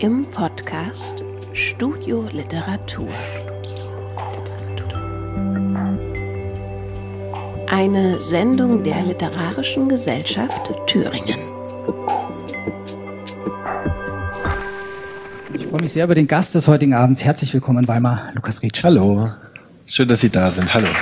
im Podcast Studio Literatur. Eine Sendung der Literarischen Gesellschaft Thüringen. Ich freue mich sehr über den Gast des heutigen Abends. Herzlich willkommen in Weimar, Lukas Rietschel. Hallo, schön, dass Sie da sind. Hallo.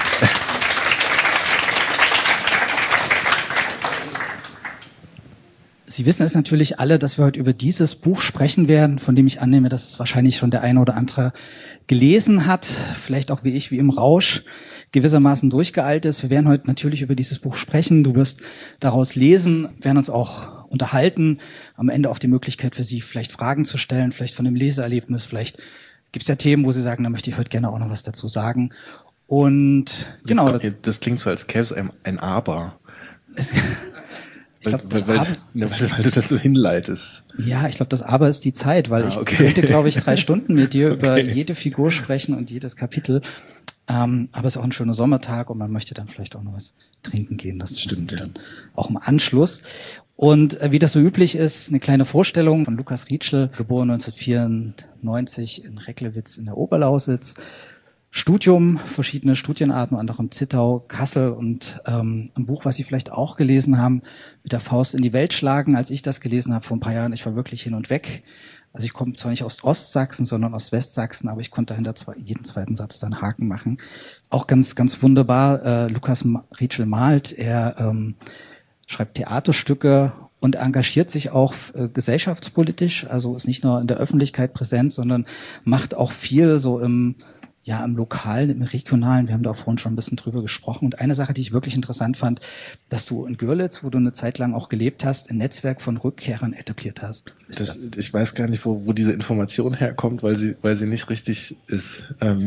Sie wissen es natürlich alle, dass wir heute über dieses Buch sprechen werden, von dem ich annehme, dass es wahrscheinlich schon der eine oder andere gelesen hat, vielleicht auch wie ich, wie im Rausch, gewissermaßen durchgeeilt ist. Wir werden heute natürlich über dieses Buch sprechen. Du wirst daraus lesen, werden uns auch unterhalten. Am Ende auch die Möglichkeit für Sie, vielleicht Fragen zu stellen, vielleicht von dem Leseerlebnis. Vielleicht gibt es ja Themen, wo Sie sagen, da möchte ich heute gerne auch noch was dazu sagen. Und genau. Das klingt so, als gäbe es ein Aber. Ich glaub, weil du das so hinleitest. Ja, ich glaube, das Aber ist die Zeit, weil ich könnte, glaube ich, 3 Stunden mit dir über jede Figur sprechen und jedes Kapitel. Aber es ist auch ein schöner Sommertag und man möchte dann vielleicht auch noch was trinken gehen. Das stimmt dann auch im Anschluss. Und wie das so üblich ist, eine kleine Vorstellung von Lukas Rietschel, geboren 1994 in Recklewitz in der Oberlausitz. Studium, verschiedene Studienarten, unter anderem Zittau, Kassel und ein Buch, was Sie vielleicht auch gelesen haben, mit der Faust in die Welt schlagen. Als ich das gelesen habe vor ein paar Jahren, ich war wirklich hin und weg. Also ich komme zwar nicht aus Ostsachsen, sondern aus Westsachsen, aber ich konnte hinter jeden zweiten Satz dann Haken machen. Auch ganz, ganz wunderbar. Lukas Rietschel malt, er schreibt Theaterstücke und engagiert sich auch gesellschaftspolitisch. Also ist nicht nur in der Öffentlichkeit präsent, sondern macht auch viel so im Lokalen, im Regionalen, wir haben da auch vorhin schon ein bisschen drüber gesprochen. Und eine Sache, die ich wirklich interessant fand, dass du in Görlitz, wo du eine Zeit lang auch gelebt hast, ein Netzwerk von Rückkehrern etabliert hast. Ich weiß gar nicht, wo diese Information herkommt, weil sie nicht richtig ist.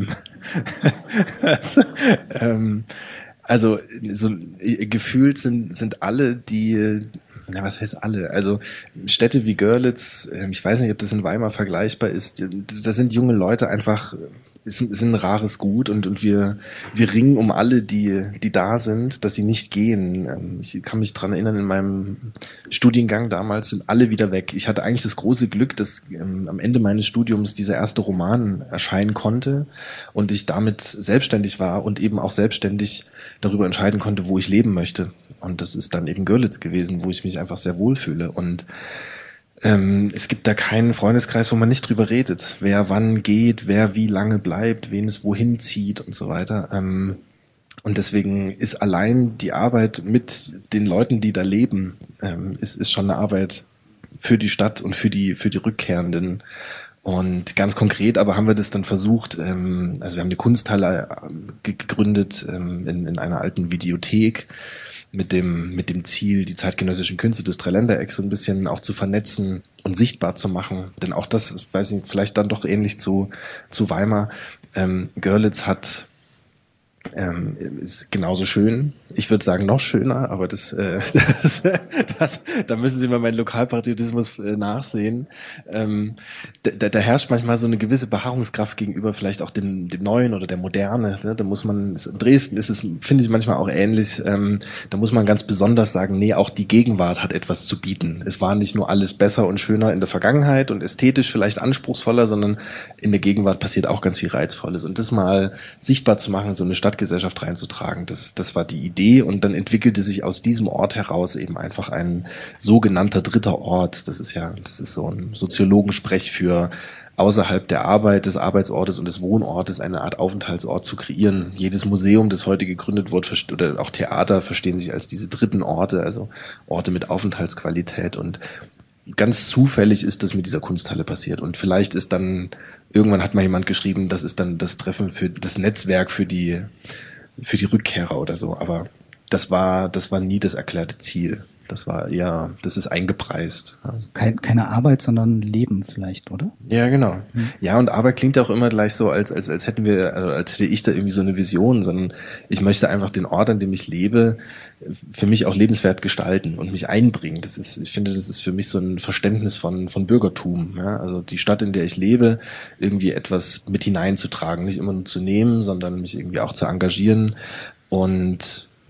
Also so gefühlt sind alle was heißt alle? Also Städte wie Görlitz, ich weiß nicht, ob das in Weimar vergleichbar ist, da sind junge Leute einfach, ist ein rares Gut und wir ringen um alle, die da sind, dass sie nicht gehen. Ich kann mich dran erinnern, in meinem Studiengang damals sind alle wieder weg. Ich hatte eigentlich das große Glück, dass am Ende meines Studiums dieser erste Roman erscheinen konnte und ich damit selbstständig war und eben auch selbstständig darüber entscheiden konnte, wo ich leben möchte. Und das ist dann eben Görlitz gewesen, wo ich mich einfach sehr wohlfühle. Und es gibt da keinen Freundeskreis, wo man nicht drüber redet, wer wann geht, wer wie lange bleibt, wen es wohin zieht und so weiter. Und deswegen ist allein die Arbeit mit den Leuten, die da leben, ist schon eine Arbeit für die Stadt und für die Rückkehrenden. Und ganz konkret aber haben wir das dann versucht, also wir haben eine Kunsthalle gegründet in einer alten Videothek, mit dem Ziel, die zeitgenössischen Künste des Dreiländerecks so ein bisschen auch zu vernetzen und sichtbar zu machen. Denn auch das, weiß ich, vielleicht dann doch ähnlich zu Weimar. Görlitz ist genauso schön. Ich würde sagen, noch schöner, aber da müssen Sie mal meinen Lokalpatriotismus nachsehen. Da herrscht manchmal so eine gewisse Beharrungskraft gegenüber vielleicht auch dem Neuen oder der Moderne. Da muss man, in Dresden ist es, finde ich manchmal auch ähnlich, da muss man ganz besonders sagen, nee, auch die Gegenwart hat etwas zu bieten. Es war nicht nur alles besser und schöner in der Vergangenheit und ästhetisch vielleicht anspruchsvoller, sondern in der Gegenwart passiert auch ganz viel Reizvolles. Und das mal sichtbar zu machen, in so eine Stadtgesellschaft reinzutragen, das war die Idee. Und dann entwickelte sich aus diesem Ort heraus eben einfach ein sogenannter dritter Ort. Das ist so ein Soziologensprech für außerhalb der Arbeit, des Arbeitsortes und des Wohnortes eine Art Aufenthaltsort zu kreieren. Jedes Museum, das heute gegründet wird, oder auch Theater verstehen sich als diese dritten Orte, also Orte mit Aufenthaltsqualität. Und ganz zufällig ist das mit dieser Kunsthalle passiert. Und vielleicht ist dann, irgendwann hat mal jemand geschrieben, das ist dann das Treffen für das Netzwerk für die Rückkehrer oder so, aber das war nie das erklärte Ziel. Das ist eingepreist. Also keine Arbeit, sondern Leben vielleicht, oder? Ja, genau. Ja, und Arbeit klingt auch immer gleich so, als hätte ich da irgendwie so eine Vision, sondern ich möchte einfach den Ort, an dem ich lebe, für mich auch lebenswert gestalten und mich einbringen. Ich finde, das ist für mich so ein Verständnis von Bürgertum. Ja? Also die Stadt, in der ich lebe, irgendwie etwas mit hineinzutragen, nicht immer nur zu nehmen, sondern mich irgendwie auch zu engagieren und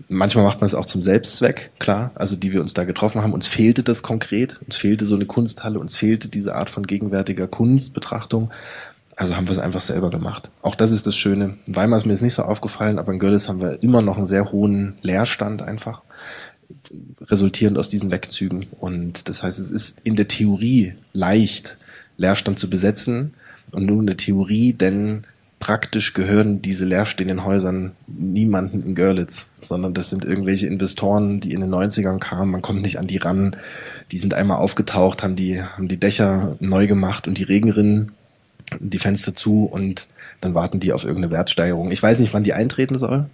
Manchmal macht man es auch zum Selbstzweck, klar, also die wir uns da getroffen haben. Uns fehlte das konkret, uns fehlte so eine Kunsthalle, uns fehlte diese Art von gegenwärtiger Kunstbetrachtung. Also haben wir es einfach selber gemacht. Auch das ist das Schöne. In Weimar ist mir jetzt nicht so aufgefallen, aber in Görlitz haben wir immer noch einen sehr hohen Leerstand einfach, resultierend aus diesen Wegzügen. Und das heißt, es ist in der Theorie leicht, Leerstand zu besetzen und nur in der Theorie, denn praktisch gehören diese leerstehenden Häusern niemanden in Görlitz, sondern das sind irgendwelche Investoren, die in den 90ern kamen, man kommt nicht an die ran, die sind einmal aufgetaucht, haben die Dächer neu gemacht und die Regenrinnen, die Fenster zu und dann warten die auf irgendeine Wertsteigerung. Ich weiß nicht, wann die eintreten soll,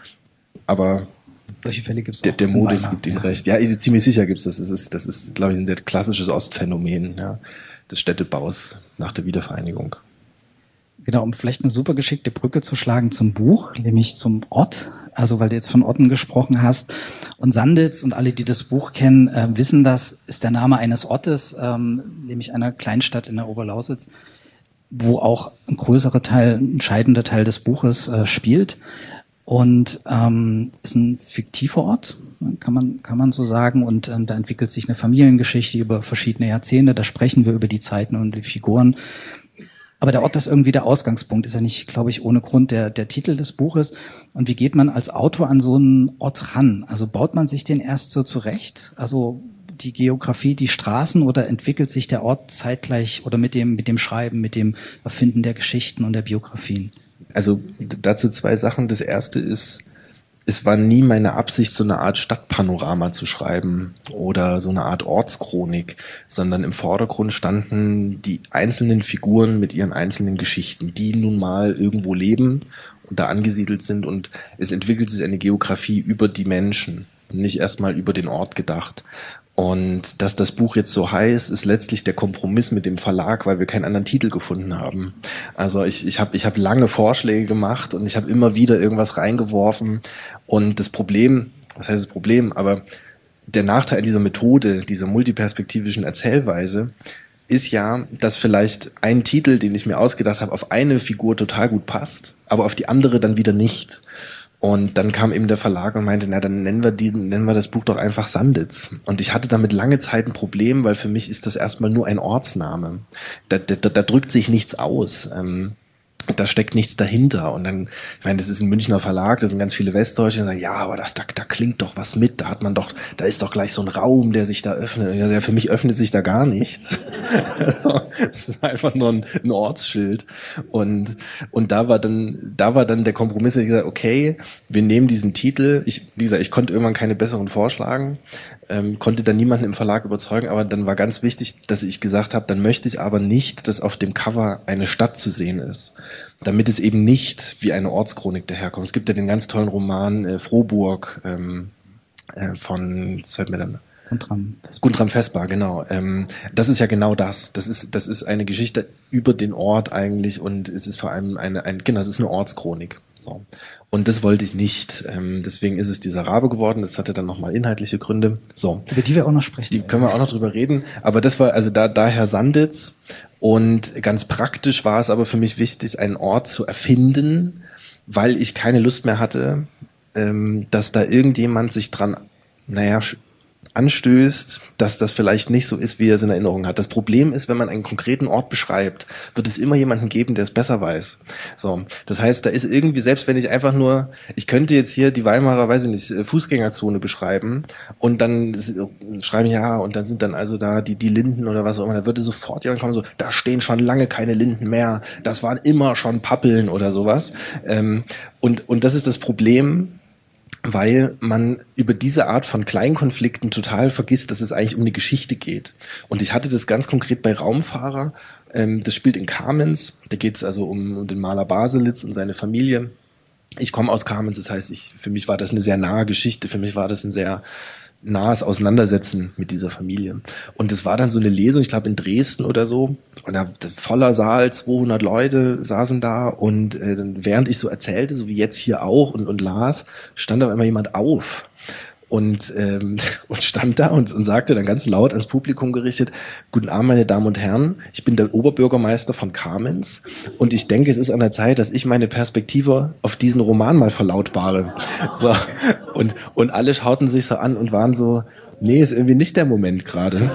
aber solche Fälle gibt's auch. Der Modus gibt ihnen recht. Ja, ziemlich sicher gibt's das. Das ist, glaube ich, ein sehr klassisches Ostphänomen, ja, des Städtebaus nach der Wiedervereinigung. Genau, um vielleicht eine super geschickte Brücke zu schlagen zum Buch, nämlich zum Ort. Also weil du jetzt von Orten gesprochen hast. Und Sanditz und alle, die das Buch kennen, wissen, das ist der Name eines Ortes, nämlich einer Kleinstadt in der Oberlausitz, wo auch ein größerer Teil, ein entscheidender Teil des Buches spielt. Und ist ein fiktiver Ort, kann man so sagen. Und da entwickelt sich eine Familiengeschichte über verschiedene Jahrzehnte. Da sprechen wir über die Zeiten und die Figuren. Aber der Ort ist irgendwie der Ausgangspunkt, ist ja nicht, glaube ich, ohne Grund der Titel des Buches. Und wie geht man als Autor an so einen Ort ran? Also baut man sich den erst so zurecht? Also die Geografie, die Straßen, oder entwickelt sich der Ort zeitgleich oder mit dem Schreiben, mit dem Erfinden der Geschichten und der Biografien? Also dazu zwei Sachen. Das erste ist, es war nie meine Absicht, so eine Art Stadtpanorama zu schreiben oder so eine Art Ortschronik, sondern im Vordergrund standen die einzelnen Figuren mit ihren einzelnen Geschichten, die nun mal irgendwo leben und da angesiedelt sind, und es entwickelt sich eine Geografie über die Menschen, nicht erstmal über den Ort gedacht. Und dass das Buch jetzt so heißt, ist letztlich der Kompromiss mit dem Verlag, weil wir keinen anderen Titel gefunden haben. Also ich hab lange Vorschläge gemacht und ich habe immer wieder irgendwas reingeworfen. Und das Problem, was heißt das Problem, aber der Nachteil dieser Methode, dieser multiperspektivischen Erzählweise, ist ja, dass vielleicht ein Titel, den ich mir ausgedacht habe, auf eine Figur total gut passt, aber auf die andere dann wieder nicht. Und dann kam eben der Verlag und meinte, na, dann nennen wir das Buch doch einfach Sanditz. Und ich hatte damit lange Zeit ein Problem, weil für mich ist das erstmal nur ein Ortsname. Da drückt sich nichts aus. Da steckt nichts dahinter. Und dann, ich meine, das ist ein Münchner Verlag, da sind ganz viele Westdeutsche, die sagen, ja, aber da klingt doch was mit, da ist doch gleich so ein Raum, der sich da öffnet. Und ja, für mich öffnet sich da gar nichts. Das ist einfach nur ein Ortsschild. Und da war dann der Kompromiss, dass ich gesagt, okay, wir nehmen diesen Titel. Wie gesagt, ich konnte irgendwann keine besseren vorschlagen, konnte dann niemanden im Verlag überzeugen, aber dann war ganz wichtig, dass ich gesagt habe, dann möchte ich aber nicht, dass auf dem Cover eine Stadt zu sehen ist, damit es eben nicht wie eine Ortschronik daherkommt. Es gibt ja den ganz tollen Roman Frohburg von, was fällt mir dann? Guntram Vesper, genau. Das ist ja genau das. Das ist eine Geschichte über den Ort eigentlich, und es ist vor allem es ist eine Ortschronik. So. Und das wollte ich nicht. Deswegen ist es dieser Rabe geworden. Das hatte dann nochmal inhaltliche Gründe. So. Über die wir auch noch sprechen. Die können wir auch noch drüber reden. Aber das war also daher Sanditz. Und ganz praktisch war es aber für mich wichtig, einen Ort zu erfinden, weil ich keine Lust mehr hatte, dass da irgendjemand sich dran, anstößt, dass das vielleicht nicht so ist, wie er es in Erinnerung hat. Das Problem ist, wenn man einen konkreten Ort beschreibt, wird es immer jemanden geben, der es besser weiß. So, das heißt, da ist irgendwie, selbst wenn ich einfach nur, ich könnte jetzt hier die Weimarer, weiß ich nicht, Fußgängerzone beschreiben und dann schreiben, ja, und dann sind dann also da die Linden oder was auch immer, da würde sofort jemand kommen, so, da stehen schon lange keine Linden mehr, das waren immer schon Pappeln oder sowas. Und das ist das Problem, weil man über diese Art von Kleinkonflikten total vergisst, dass es eigentlich um eine Geschichte geht. Und ich hatte das ganz konkret bei Raumfahrer. Das spielt in Kamenz. Da geht es also um den Maler Baselitz und seine Familie. Ich komme aus Kamenz, das heißt, für mich war das eine sehr nahe Geschichte. Für mich war das ein sehr nahes Auseinandersetzen mit dieser Familie. Und es war dann so eine Lesung, ich glaube in Dresden oder so, und da voller Saal, 200 Leute saßen da, und während ich so erzählte, so wie jetzt hier auch und las, stand da immer jemand auf und stand da und sagte dann ganz laut ans Publikum gerichtet: Guten Abend, meine Damen und Herren, ich bin der Oberbürgermeister von Kamenz und ich denke, es ist an der Zeit, dass ich meine Perspektive auf diesen Roman mal verlautbare. So. Und alle schauten sich so an und waren so: Nee, ist irgendwie nicht der Moment gerade.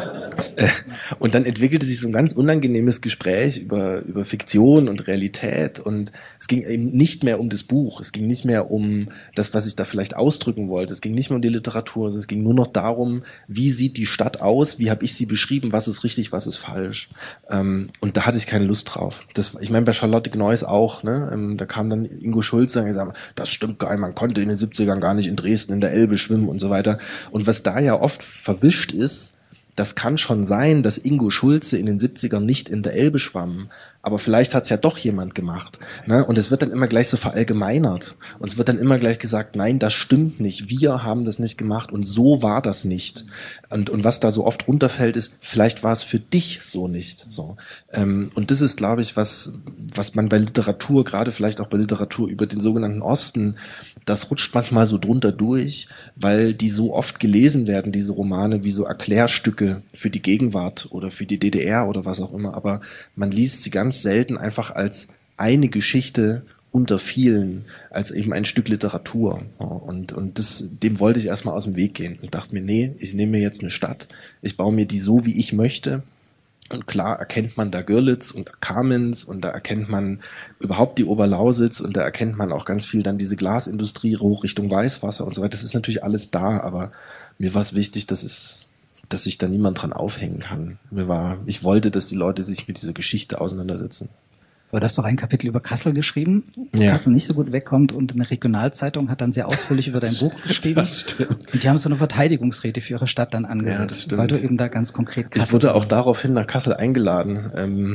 Und dann entwickelte sich so ein ganz unangenehmes Gespräch über Fiktion und Realität, und es ging eben nicht mehr um das Buch, es ging nicht mehr um das, was ich da vielleicht ausdrücken wollte, es ging nicht mehr um die Literatur, es ging nur noch darum, wie sieht die Stadt aus, wie habe ich sie beschrieben, was ist richtig, was ist falsch, und da hatte ich keine Lust drauf. Ich meine, bei Charlotte Gneuss auch, ne? Da kam dann Ingo Schulze und gesagt, das stimmt gar nicht, man konnte in den 70ern gar nicht in Dresden in der Elbe schwimmen und so weiter, und was da ja oft verwischt ist, das kann schon sein, dass Ingo Schulze in den 70ern nicht in der Elbe schwamm, aber vielleicht hat es ja doch jemand gemacht. Ne? Und es wird dann immer gleich so verallgemeinert. Und es wird dann immer gleich gesagt, nein, das stimmt nicht, wir haben das nicht gemacht und so war das nicht. Und was da so oft runterfällt, ist, vielleicht war es für dich so nicht. So. Und das ist, glaube ich, was man bei Literatur, gerade vielleicht auch bei Literatur über den sogenannten Osten, das rutscht manchmal so drunter durch, weil die so oft gelesen werden, diese Romane, wie so Erklärstücke für die Gegenwart oder für die DDR oder was auch immer. Aber man liest sie ganz selten einfach als eine Geschichte unter vielen, als eben ein Stück Literatur. Und dem wollte ich erstmal aus dem Weg gehen und dachte mir, nee, ich nehme mir jetzt eine Stadt, ich baue mir die so, wie ich möchte. Und klar erkennt man da Görlitz und Kamenz und da erkennt man überhaupt die Oberlausitz und da erkennt man auch ganz viel dann diese Glasindustrie hoch Richtung Weißwasser und so weiter. Das ist natürlich alles da, aber mir war es wichtig, dass sich da niemand dran aufhängen kann. Ich wollte, dass die Leute sich mit dieser Geschichte auseinandersetzen. Aber du hast doch ein Kapitel über Kassel geschrieben, wo Kassel nicht so gut wegkommt, und eine Regionalzeitung hat dann sehr ausführlich über dein Buch geschrieben. Und die haben so eine Verteidigungsrede für ihre Stadt dann angehört, weil du eben da ganz konkret Kassel. Ich wurde auch daraufhin nach Kassel eingeladen.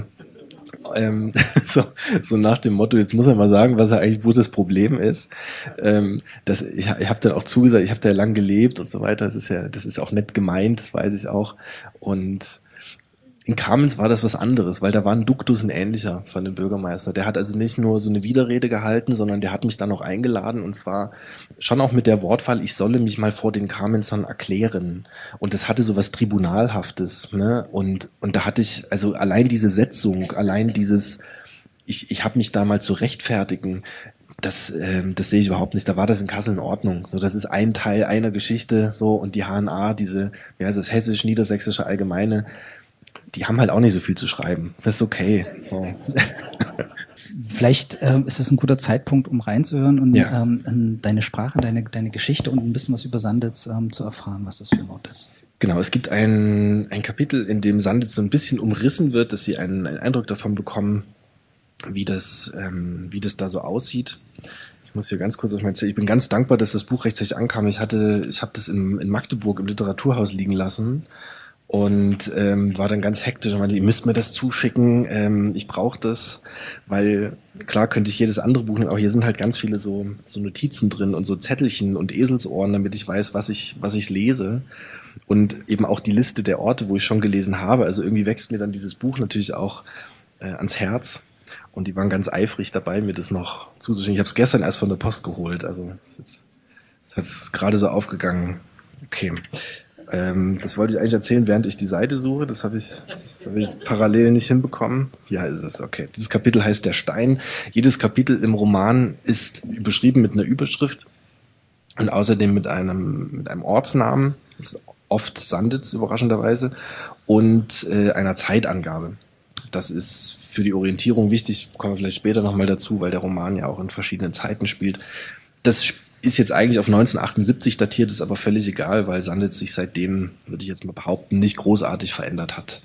So nach dem Motto, jetzt muss er mal sagen, wo das Problem ist. Ich habe dann auch zugesagt, ich habe da ja lang gelebt und so weiter. Das ist auch nett gemeint, das weiß ich auch. Und in Kamenz war das was anderes, weil da war ein Duktus ein ähnlicher von dem Bürgermeister. Der hat also nicht nur so eine Widerrede gehalten, sondern der hat mich dann auch eingeladen, und zwar schon auch mit der Wortwahl, ich solle mich mal vor den Kamenzern erklären. Und das hatte so was Tribunalhaftes, ne? Und da hatte ich, also allein diese Setzung, allein dieses, ich habe mich da mal zu rechtfertigen, das sehe ich überhaupt nicht. Da war das in Kassel in Ordnung. So, das ist ein Teil einer Geschichte, so, und die HNA, das Hessisch-Niedersächsische Allgemeine, die haben halt auch nicht so viel zu schreiben. Das ist okay. So. Vielleicht ist es ein guter Zeitpunkt, um reinzuhören und in deine Sprache, deine Geschichte und ein bisschen was über Sanditz zu erfahren, was das für ein Ort ist. Genau, es gibt ein Kapitel, in dem Sanditz so ein bisschen umrissen wird, dass sie einen Eindruck davon bekommen, wie das da so aussieht. Ich muss hier ganz kurz auf mein Zettel. Ich bin ganz dankbar, dass das Buch rechtzeitig ankam. Ich habe das in Magdeburg im Literaturhaus liegen lassen. Und war dann ganz hektisch und meinte, ihr müsst mir das zuschicken, ich brauche das, weil klar könnte ich jedes andere Buch nehmen, aber hier sind halt ganz viele so Notizen drin und so Zettelchen und Eselsohren, damit ich weiß, was ich lese, und eben auch die Liste der Orte, wo ich schon gelesen habe. Also irgendwie wächst mir dann dieses Buch natürlich auch ans Herz, und die waren ganz eifrig dabei, mir das noch zuzuschicken. Ich habe es gestern erst von der Post geholt, also ist jetzt gerade so aufgegangen. Okay. Das wollte ich eigentlich erzählen, während ich die Seite suche. Das habe ich jetzt parallel nicht hinbekommen. Ja, ist es, okay. Dieses Kapitel heißt Der Stein. Jedes Kapitel im Roman ist überschrieben mit einer Überschrift und außerdem mit einem Ortsnamen, das ist oft Sanditz, überraschenderweise, und einer Zeitangabe. Das ist für die Orientierung wichtig, kommen wir vielleicht später nochmal dazu, weil der Roman ja auch in verschiedenen Zeiten spielt. Das ist jetzt eigentlich auf 1978 datiert, ist aber völlig egal, weil Sanditz sich seitdem, würde ich jetzt mal behaupten, nicht großartig verändert hat.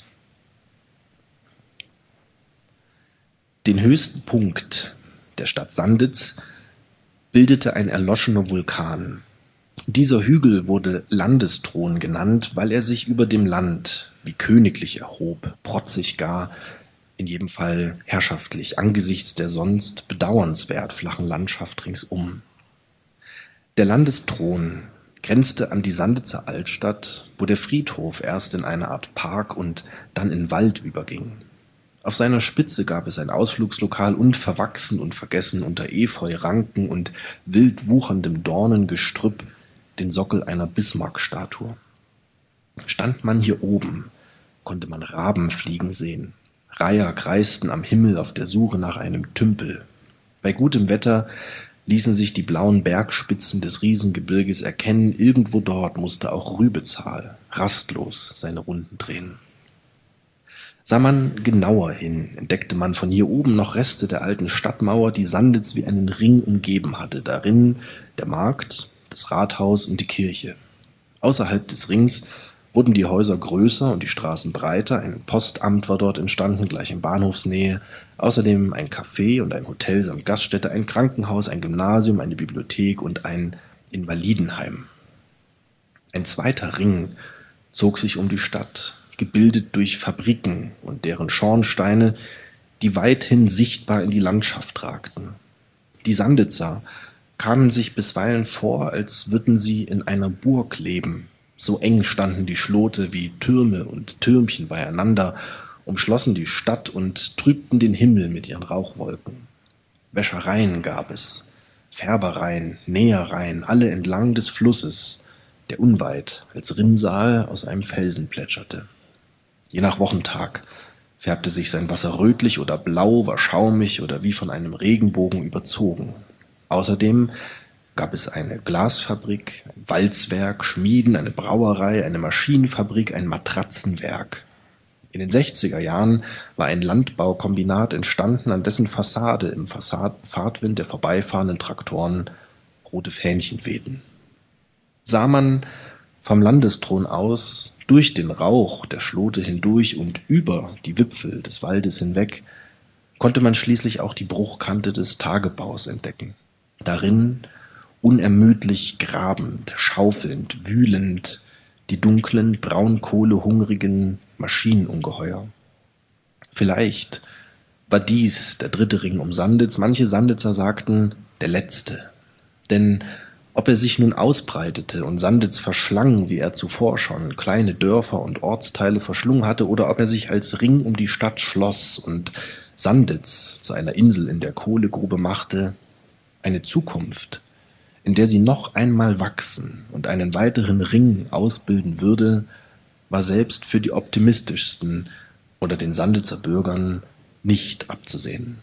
Den höchsten Punkt der Stadt Sanditz bildete ein erloschener Vulkan. Dieser Hügel wurde Landesthron genannt, weil er sich über dem Land wie königlich erhob, protzig gar, in jedem Fall herrschaftlich, angesichts der sonst bedauernswert flachen Landschaft ringsum. Der Landesthron grenzte an die Sanditzer Altstadt, wo der Friedhof erst in eine Art Park und dann in Wald überging. Auf seiner Spitze gab es ein Ausflugslokal und verwachsen und vergessen unter Efeu, Ranken und wild wucherndem Dornengestrüpp den Sockel einer Bismarck-Statue. Stand man hier oben, konnte man Raben fliegen sehen. Reiher kreisten am Himmel auf der Suche nach einem Tümpel. Bei gutem Wetter ließen sich die blauen Bergspitzen des Riesengebirges erkennen. Irgendwo dort musste auch Rübezahl rastlos seine Runden drehen. Sah man genauer hin, entdeckte man von hier oben noch Reste der alten Stadtmauer, die Sanditz wie einen Ring umgeben hatte. Darin der Markt, das Rathaus und die Kirche. Außerhalb des Rings wurden die Häuser größer und die Straßen breiter. Ein Postamt war dort entstanden, gleich in Bahnhofsnähe. Außerdem ein Café und ein Hotel samt Gaststätte, ein Krankenhaus, ein Gymnasium, eine Bibliothek und ein Invalidenheim. Ein zweiter Ring zog sich um die Stadt, gebildet durch Fabriken und deren Schornsteine, die weithin sichtbar in die Landschaft ragten. Die Sanditzer kamen sich bisweilen vor, als würden sie in einer Burg leben. So eng standen die Schlote wie Türme und Türmchen beieinander, umschlossen die Stadt und trübten den Himmel mit ihren Rauchwolken. Wäschereien gab es, Färbereien, Nähereien, alle entlang des Flusses, der unweit als Rinnsal aus einem Felsen plätscherte. Je nach Wochentag färbte sich sein Wasser rötlich oder blau, war schaumig oder wie von einem Regenbogen überzogen. Außerdem gab es eine Glasfabrik, ein Walzwerk, Schmieden, eine Brauerei, eine Maschinenfabrik, ein Matratzenwerk. In den 60er Jahren war ein Landbaukombinat entstanden, an dessen Fassade im Fahrtwind der vorbeifahrenden Traktoren rote Fähnchen wehten. Sah man vom Landesthron aus, durch den Rauch der Schlote hindurch und über die Wipfel des Waldes hinweg, konnte man schließlich auch die Bruchkante des Tagebaus entdecken. Darin unermüdlich grabend, schaufelnd, wühlend, die dunklen, braunkohlehungrigen Maschinenungeheuer. Vielleicht war dies der dritte Ring um Sanditz. Manche Sanditzer sagten, der letzte. Denn ob er sich nun ausbreitete und Sanditz verschlang, wie er zuvor schon kleine Dörfer und Ortsteile verschlungen hatte, oder ob er sich als Ring um die Stadt schloss und Sanditz zu einer Insel in der Kohlegrube machte, eine Zukunft, in der sie noch einmal wachsen und einen weiteren Ring ausbilden würde, war selbst für die optimistischsten unter den Sanditzer Bürgern nicht abzusehen.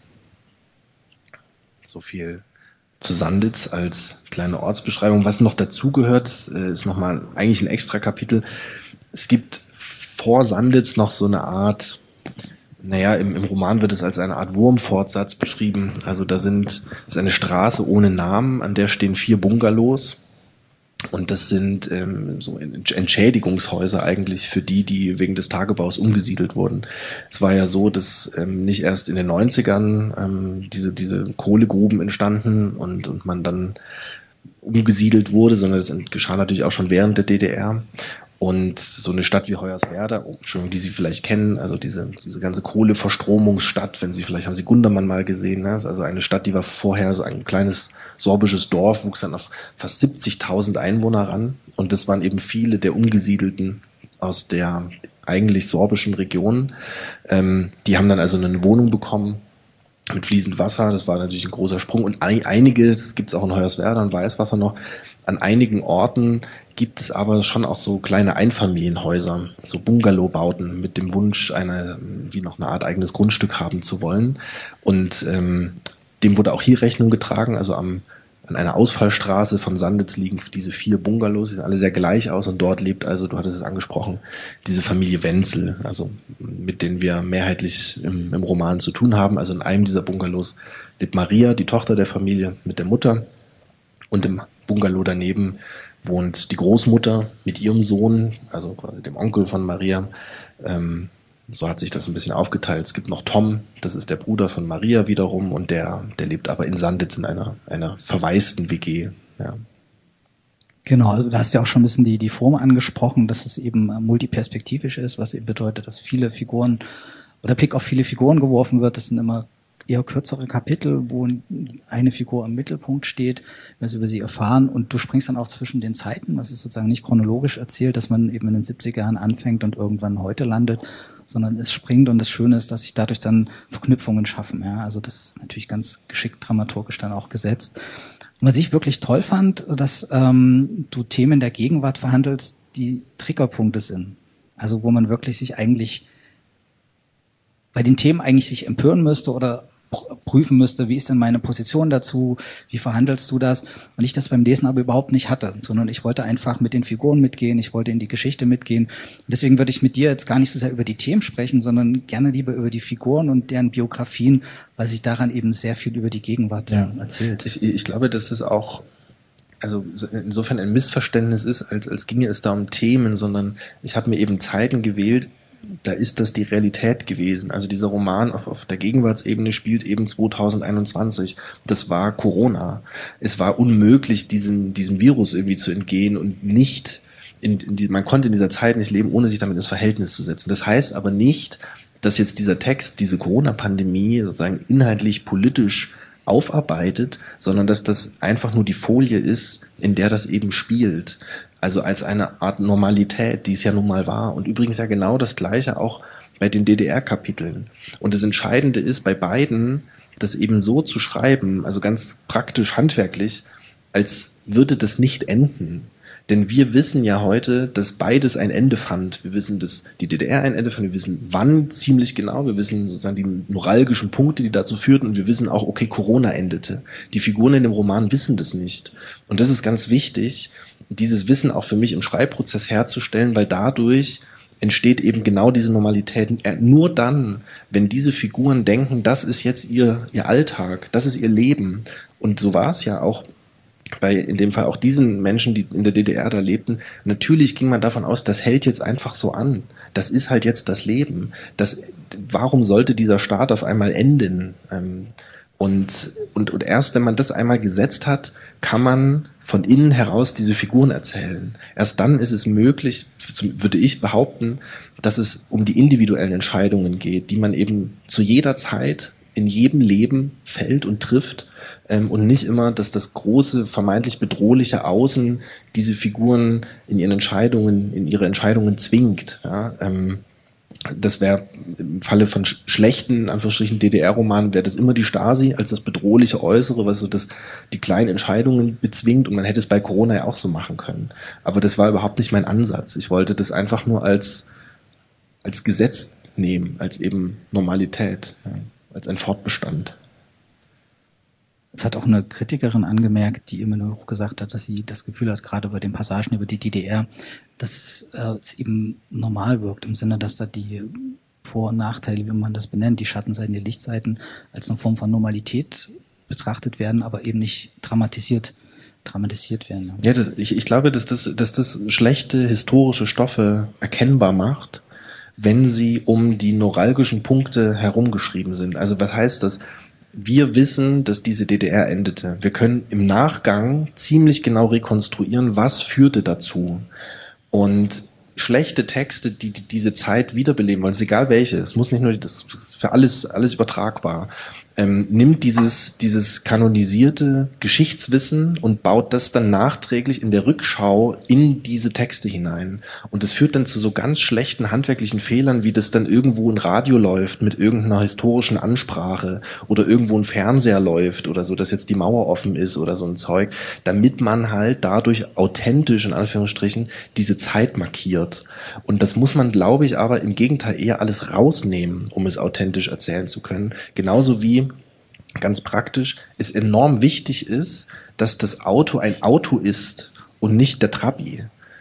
So viel zu Sanditz als kleine Ortsbeschreibung. Was noch dazugehört, ist nochmal eigentlich ein extra Kapitel. Es gibt vor Sanditz noch so eine Art, im Roman wird es als eine Art Wurmfortsatz beschrieben. Also das ist eine Straße ohne Namen, an der stehen 4 Bungalows. Und das sind so Entschädigungshäuser eigentlich für die wegen des Tagebaus umgesiedelt wurden. Es war ja so, dass nicht erst in den 90ern diese Kohlegruben entstanden und man dann umgesiedelt wurde, sondern das geschah natürlich auch schon während der DDR. Und so eine Stadt wie Hoyerswerda, die Sie vielleicht kennen, also diese ganze Kohleverstromungsstadt, haben Sie Gundermann mal gesehen, ne? Das ist also eine Stadt, die war vorher so ein kleines sorbisches Dorf, wuchs dann auf fast 70.000 Einwohner ran. Und das waren eben viele der Umgesiedelten aus der eigentlich sorbischen Region. Die haben dann also eine Wohnung bekommen mit fließend Wasser. Das war natürlich ein großer Sprung. Und einige, das gibt es auch in Hoyerswerda und Weißwasser noch, an einigen Orten gibt es aber schon auch so kleine Einfamilienhäuser, so Bungalowbauten mit dem Wunsch, noch eine Art eigenes Grundstück haben zu wollen. Und dem wurde auch hier Rechnung getragen. Also an einer Ausfallstraße von Sanditz liegen diese 4 Bungalows, die sehen alle sehr gleich aus. Und dort lebt also, du hattest es angesprochen, diese Familie Wenzel, also mit denen wir mehrheitlich im Roman zu tun haben. Also in einem dieser Bungalows lebt Maria, die Tochter der Familie, mit der Mutter. Und im Bungalow daneben wohnt die Großmutter mit ihrem Sohn, also quasi dem Onkel von Maria. So hat sich das ein bisschen aufgeteilt. Es gibt noch Tom, das ist der Bruder von Maria wiederum, und der lebt aber in Sanditz in einer verwaisten WG. Ja. Genau, also du hast ja auch schon ein bisschen die Form angesprochen, dass es eben multiperspektivisch ist, was eben bedeutet, dass viele Figuren oder Blick auf viele Figuren geworfen wird. Das sind immer eher kürzere Kapitel, wo eine Figur im Mittelpunkt steht, wir über sie erfahren, und du springst dann auch zwischen den Zeiten, was ist sozusagen nicht chronologisch erzählt, dass man eben in den 70er Jahren anfängt und irgendwann heute landet, sondern es springt, und das Schöne ist, dass sich dadurch dann Verknüpfungen schaffen. Ja, also das ist natürlich ganz geschickt dramaturgisch dann auch gesetzt. Und was ich wirklich toll fand, dass du Themen der Gegenwart verhandelst, die Triggerpunkte sind. Also wo man wirklich sich eigentlich bei den Themen eigentlich sich empören müsste oder prüfen müsste, wie ist denn meine Position dazu, wie verhandelst du das? Und ich das beim Lesen aber überhaupt nicht hatte, sondern ich wollte einfach mit den Figuren mitgehen, ich wollte in die Geschichte mitgehen. Und deswegen würde ich mit dir jetzt gar nicht so sehr über die Themen sprechen, sondern gerne lieber über die Figuren und deren Biografien, weil sich daran eben sehr viel über die Gegenwart erzählt. Ich glaube, dass es auch insofern ein Missverständnis ist, als ginge es da um Themen, sondern ich habe mir eben Zeiten gewählt, da ist das die Realität gewesen. Also dieser Roman auf der Gegenwartsebene spielt eben 2021. Das war Corona. Es war unmöglich, diesem Virus irgendwie zu entgehen und nicht man konnte in dieser Zeit nicht leben, ohne sich damit ins Verhältnis zu setzen. Das heißt aber nicht, dass jetzt dieser Text, diese Corona-Pandemie sozusagen inhaltlich politisch aufarbeitet, sondern dass das einfach nur die Folie ist, in der das eben spielt. Also als eine Art Normalität, die es ja nun mal war. Und übrigens ja genau das Gleiche auch bei den DDR-Kapiteln. Und das Entscheidende ist bei beiden, das eben so zu schreiben, also ganz praktisch handwerklich, als würde das nicht enden. Denn wir wissen ja heute, dass beides ein Ende fand. Wir wissen, dass die DDR ein Ende fand. Wir wissen, wann ziemlich genau. Wir wissen sozusagen die neuralgischen Punkte, die dazu führten. Und wir wissen auch, okay, Corona endete. Die Figuren in dem Roman wissen das nicht. Und das ist ganz wichtig, dieses Wissen auch für mich im Schreibprozess herzustellen, weil dadurch entsteht eben genau diese Normalität. Nur dann, wenn diese Figuren denken, das ist jetzt ihr Alltag, das ist ihr Leben. Und so war es ja auch in dem Fall auch diesen Menschen, die in der DDR da lebten. Natürlich ging man davon aus, das hält jetzt einfach so an. Das ist halt jetzt das Leben. Warum sollte dieser Staat auf einmal enden? Und erst wenn man das einmal gesetzt hat, kann man von innen heraus diese Figuren erzählen. Erst dann ist es möglich, würde ich behaupten, dass es um die individuellen Entscheidungen geht, die man eben zu jeder Zeit in jedem Leben fällt und trifft, und nicht immer, dass das große, vermeintlich bedrohliche Außen diese Figuren in ihre Entscheidungen zwingt. Ja, das wäre im Falle von schlechten, Anführungsstrichen, DDR-Romanen, wäre das immer die Stasi als das bedrohliche Äußere, was so die kleinen Entscheidungen bezwingt, und man hätte es bei Corona ja auch so machen können. Aber das war überhaupt nicht mein Ansatz. Ich wollte das einfach nur als Gesetz nehmen, als eben Normalität, ja, als ein Fortbestand. Es hat auch eine Kritikerin angemerkt, die immer nur gesagt hat, dass sie das Gefühl hat, gerade bei den Passagen über die DDR, dass es eben normal wirkt, im Sinne, dass da die Vor- und Nachteile, wie man das benennt, die Schattenseiten, die Lichtseiten, als eine Form von Normalität betrachtet werden, aber eben nicht dramatisiert werden. Ja, ich glaube, dass das schlechte historische Stoffe erkennbar macht, wenn sie um die neuralgischen Punkte herumgeschrieben sind. Also was heißt das? Wir wissen, dass diese DDR endete. Wir können im Nachgang ziemlich genau rekonstruieren, was führte dazu. Und schlechte Texte, die diese Zeit wiederbeleben wollen, ist egal welche, es muss nicht nur, das ist für alles übertragbar, nimmt dieses kanonisierte Geschichtswissen und baut das dann nachträglich in der Rückschau in diese Texte hinein. Und das führt dann zu so ganz schlechten handwerklichen Fehlern, wie das dann irgendwo ein Radio läuft mit irgendeiner historischen Ansprache oder irgendwo ein Fernseher läuft oder so, dass jetzt die Mauer offen ist oder so ein Zeug, damit man halt dadurch authentisch, in Anführungsstrichen, diese Zeit markiert. Und das muss man, glaube ich, aber im Gegenteil eher alles rausnehmen, um es authentisch erzählen zu können. Genauso wie, ganz praktisch, es enorm wichtig ist, dass das Auto ein Auto ist und nicht der Trabi.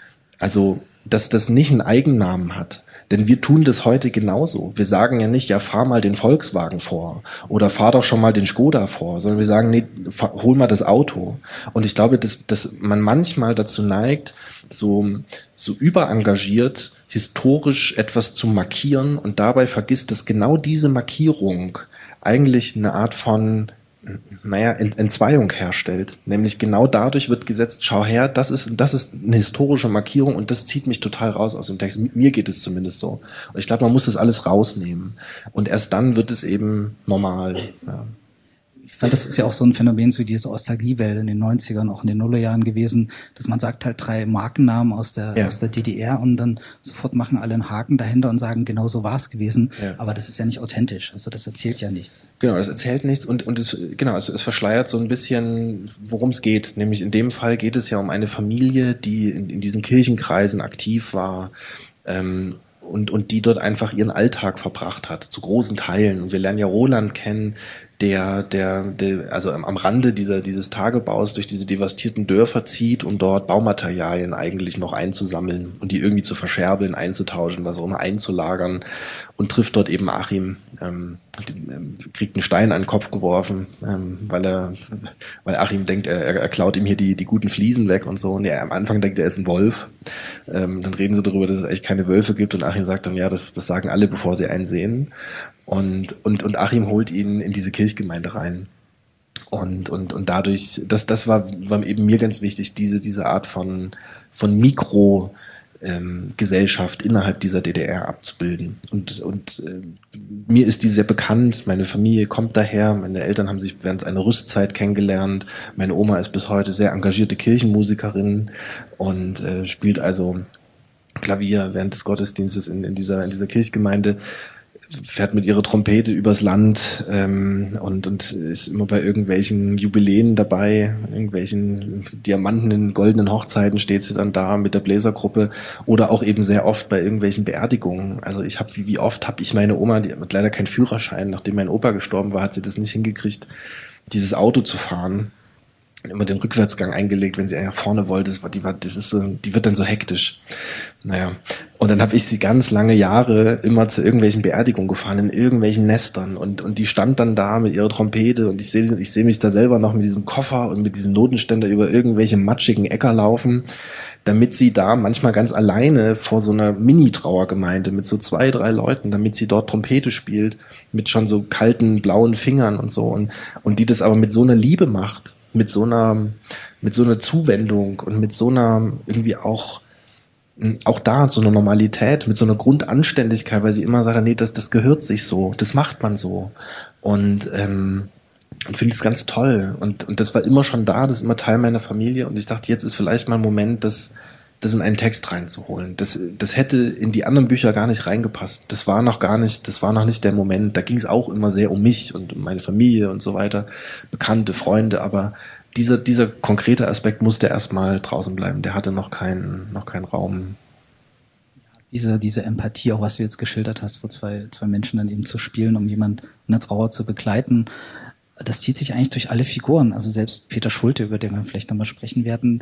Also, dass das nicht einen Eigennamen hat. Denn wir tun das heute genauso. Wir sagen ja nicht, ja, fahr mal den Volkswagen vor oder fahr doch schon mal den Skoda vor, sondern wir sagen, nee, hol mal das Auto. Und ich glaube, dass man manchmal dazu neigt, so überengagiert historisch etwas zu markieren und dabei vergisst, dass genau diese Markierung eigentlich eine Art von Entzweiung herstellt. Nämlich genau dadurch wird gesetzt, schau her, das ist eine historische Markierung und das zieht mich total raus aus dem Text. Mir geht es zumindest so. Und ich glaube, man muss das alles rausnehmen. Und erst dann wird es eben normal. Ja. Ich fand, das ist ja auch so ein Phänomen, so wie diese Ostalgiewelle in den 90ern, auch in den Nullerjahren gewesen, dass man sagt halt 3 Markennamen aus der DDR und dann sofort machen alle einen Haken dahinter und sagen, genau so war es gewesen. Ja. Aber das ist ja nicht authentisch. Also das erzählt ja nichts. Genau, das erzählt nichts und es verschleiert so ein bisschen, worum es geht. Nämlich in dem Fall geht es ja um eine Familie, die in diesen Kirchenkreisen aktiv war, und die dort einfach ihren Alltag verbracht hat, zu großen Teilen. Und wir lernen ja Roland kennen, der also am Rande dieses Tagebaus durch diese devastierten Dörfer zieht, um dort Baumaterialien eigentlich noch einzusammeln und die irgendwie zu verscherbeln, einzutauschen, was auch immer, einzulagern, und trifft dort eben Achim, kriegt einen Stein an den Kopf geworfen, weil Achim denkt, er klaut ihm hier die guten Fliesen weg und so. Und er am Anfang denkt, er ist ein Wolf. Dann reden sie darüber, dass es eigentlich keine Wölfe gibt, und Achim sagt dann, ja, das sagen alle, bevor sie einen sehen. Und Achim holt ihn in diese Kirchgemeinde rein. Und dadurch, das war eben mir ganz wichtig, diese Art von Gesellschaft innerhalb dieser DDR abzubilden. Und mir ist die sehr bekannt. Meine Familie kommt daher. Meine Eltern haben sich während einer Rüstzeit kennengelernt. Meine Oma ist bis heute sehr engagierte Kirchenmusikerin und spielt also Klavier während des Gottesdienstes in dieser Kirchgemeinde, fährt mit ihrer Trompete übers Land und ist immer bei irgendwelchen Jubiläen dabei, irgendwelchen diamantenen, goldenen Hochzeiten steht sie dann da mit der Bläsergruppe, oder auch eben sehr oft bei irgendwelchen Beerdigungen. Also wie oft habe ich meine Oma, die hat leider keinen Führerschein, nachdem mein Opa gestorben war, hat sie das nicht hingekriegt, dieses Auto zu fahren. Immer den Rückwärtsgang eingelegt, wenn sie eigentlich vorne wollte. Die wird dann so hektisch. Naja. Und dann habe ich sie ganz lange Jahre immer zu irgendwelchen Beerdigungen gefahren, in irgendwelchen Nestern. Und die stand dann da mit ihrer Trompete, und ich sehe mich da selber noch mit diesem Koffer und mit diesem Notenständer über irgendwelche matschigen Äcker laufen, damit sie da manchmal ganz alleine vor so einer Mini-Trauergemeinde mit so 2, 3 Leuten, damit sie dort Trompete spielt, mit schon so kalten, blauen Fingern und so. Und die das aber mit so einer Liebe macht, mit so einer Zuwendung und mit so einer irgendwie auch da so einer Normalität, mit so einer Grundanständigkeit, weil sie immer sagt, nee, das gehört sich so, das macht man so. Und finde es ganz toll. Und das war immer schon da, das ist immer Teil meiner Familie. Und ich dachte, jetzt ist vielleicht mal ein Moment, das in einen Text reinzuholen. Das hätte in die anderen Bücher gar nicht reingepasst. Das war noch nicht der Moment. Da ging es auch immer sehr um mich und um meine Familie und so weiter, Bekannte, Freunde, aber dieser konkrete Aspekt musste erstmal draußen bleiben. Der hatte noch keinen Raum. Diese Empathie, auch was du jetzt geschildert hast, wo zwei Menschen dann eben zu spielen, um jemand in der Trauer zu begleiten, das zieht sich eigentlich durch alle Figuren. Also selbst Peter Schulte, über den wir vielleicht nochmal sprechen werden,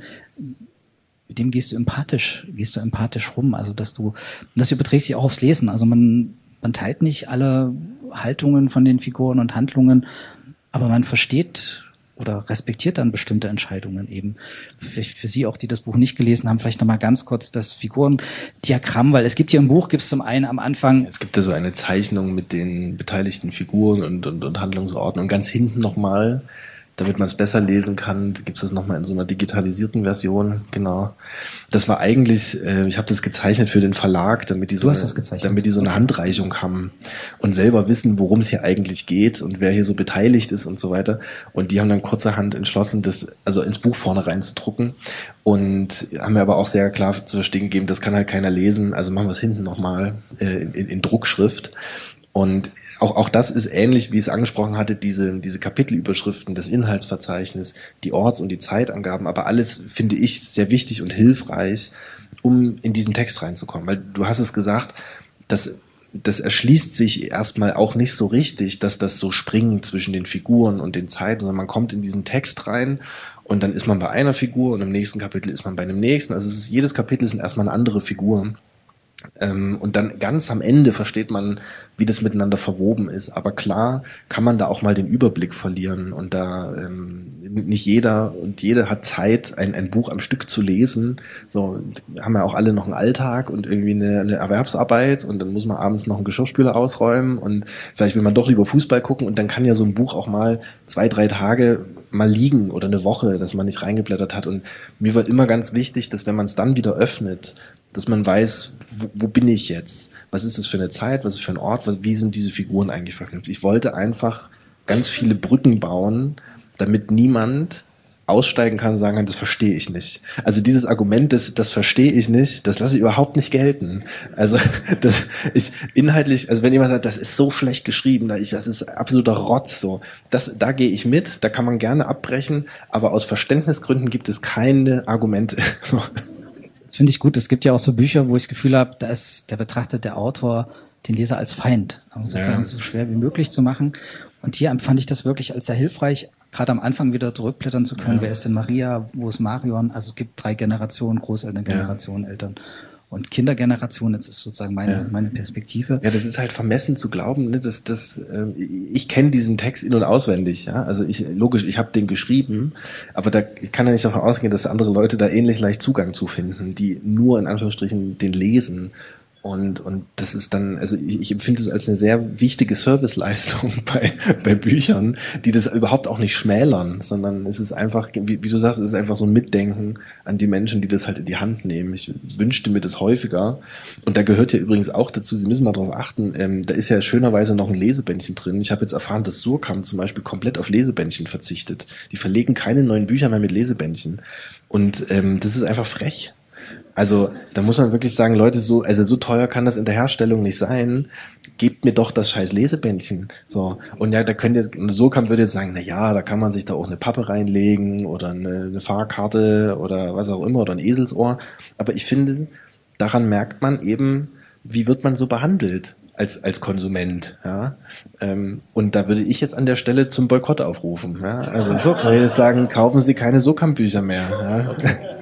mit dem gehst du empathisch rum. Also das überträgt sich auch aufs Lesen. Also man teilt nicht alle Haltungen von den Figuren und Handlungen, aber man versteht oder respektiert dann bestimmte Entscheidungen eben. Für Sie auch, die das Buch nicht gelesen haben, vielleicht nochmal ganz kurz das Figurendiagramm, weil es gibt hier im Buch, gibt es zum einen am Anfang... Es gibt da so eine Zeichnung mit den beteiligten Figuren und Handlungsorten, und ganz hinten nochmal, damit man es besser lesen kann, gibt es das nochmal in so einer digitalisierten Version, genau. Das war eigentlich, ich habe das gezeichnet für den Verlag, damit die so eine Handreichung haben und selber wissen, worum es hier eigentlich geht und wer hier so beteiligt ist und so weiter. Und die haben dann kurzerhand entschlossen, das also ins Buch vorne reinzudrucken, und haben mir aber auch sehr klar zu verstehen gegeben, das kann halt keiner lesen, also machen wir es hinten nochmal in Druckschrift. Und auch das ist ähnlich, wie ich es angesprochen hatte, diese Kapitelüberschriften, das Inhaltsverzeichnis, die Orts- und die Zeitangaben, aber alles finde ich sehr wichtig und hilfreich, um in diesen Text reinzukommen. Weil du hast es gesagt, das erschließt sich erstmal auch nicht so richtig, dass das so springt zwischen den Figuren und den Zeiten, sondern man kommt in diesen Text rein und dann ist man bei einer Figur und im nächsten Kapitel ist man bei einem nächsten. Also jedes Kapitel ist erstmal eine andere Figur. Und dann ganz am Ende versteht man, wie das miteinander verwoben ist. Aber klar kann man da auch mal den Überblick verlieren, und da nicht jeder und jede hat Zeit, ein Buch am Stück zu lesen. So haben ja auch alle noch einen Alltag und irgendwie eine Erwerbsarbeit, und dann muss man abends noch einen Geschirrspüler ausräumen und vielleicht will man doch lieber Fußball gucken, und dann kann ja so ein Buch auch mal 2, 3 Tage mal liegen oder eine Woche, dass man nicht reingeblättert hat. Und mir war immer ganz wichtig, dass wenn man es dann wieder öffnet, dass man weiß, wo bin ich jetzt? Was ist das für eine Zeit? Was ist das für ein Ort? Wie sind diese Figuren eigentlich verknüpft? Ich wollte einfach ganz viele Brücken bauen, damit niemand aussteigen kann und sagen kann, das verstehe ich nicht. Also dieses Argument, das verstehe ich nicht, das lasse ich überhaupt nicht gelten. Also das ist inhaltlich, also wenn jemand sagt, das ist so schlecht geschrieben, das ist absoluter Rotz, so, da gehe ich mit, da kann man gerne abbrechen, aber aus Verständnisgründen gibt es keine Argumente. So. Das finde ich gut. Es gibt ja auch so Bücher, wo ich das Gefühl habe, da betrachtet der Autor den Leser als Feind, also sozusagen so schwer wie möglich zu machen. Und hier empfand ich das wirklich als sehr hilfreich, gerade am Anfang wieder zurückblättern zu können. Ja. Wer ist denn Maria? Wo ist Marion? Also es gibt 3 Generationen, Großelterngeneration, Eltern und Kindergeneration. Jetzt ist sozusagen meine Perspektive. Ja, das ist halt vermessen zu glauben. Ne? Ich kenne diesen Text in- und auswendig. Ja? Also ich habe den geschrieben, aber ich kann ja nicht davon ausgehen, dass andere Leute da ähnlich leicht Zugang zu finden, die nur in Anführungsstrichen den lesen. Und das ist dann, also ich empfinde es als eine sehr wichtige Serviceleistung bei Büchern, die das überhaupt auch nicht schmälern, sondern es ist einfach, wie du sagst, es ist einfach so ein Mitdenken an die Menschen, die das halt in die Hand nehmen. Ich wünschte mir das häufiger. Und da gehört ja übrigens auch dazu, Sie müssen mal drauf achten, da ist ja schönerweise noch ein Lesebändchen drin. Ich habe jetzt erfahren, dass Surkamp zum Beispiel komplett auf Lesebändchen verzichtet. Die verlegen keine neuen Bücher mehr mit Lesebändchen. Und das ist einfach frech. Also da muss man wirklich sagen, Leute, so teuer kann das in der Herstellung nicht sein. Gebt mir doch das scheiß Lesebändchen. So. Und ja, Surkamp würde jetzt sagen, na ja, da kann man sich da auch eine Pappe reinlegen oder eine Fahrkarte oder was auch immer oder ein Eselsohr. Aber ich finde, daran merkt man eben, wie wird man so behandelt als Konsument, ja. Und da würde ich jetzt an der Stelle zum Boykott aufrufen. Ja? Also so kann ich jetzt sagen, kaufen Sie keine Surkamp-Bücher mehr. Ja?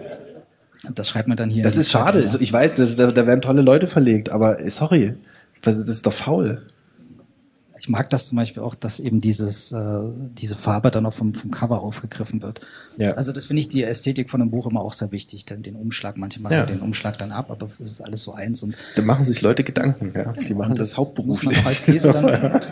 Das schreibt man dann hier. Das ist schade. Also ich weiß, da werden tolle Leute verlegt, aber sorry, das ist doch faul. Ich mag das zum Beispiel auch, dass eben diese Farbe dann auch vom Cover aufgegriffen wird. Ja. Also das finde ich die Ästhetik von einem Buch immer auch sehr wichtig. Denn den Umschlag, manche machen den Umschlag dann ab, aber es ist alles so eins. Und da machen sich Leute Gedanken, ja. Die machen das hauptberuflich. Muss man als Leser dann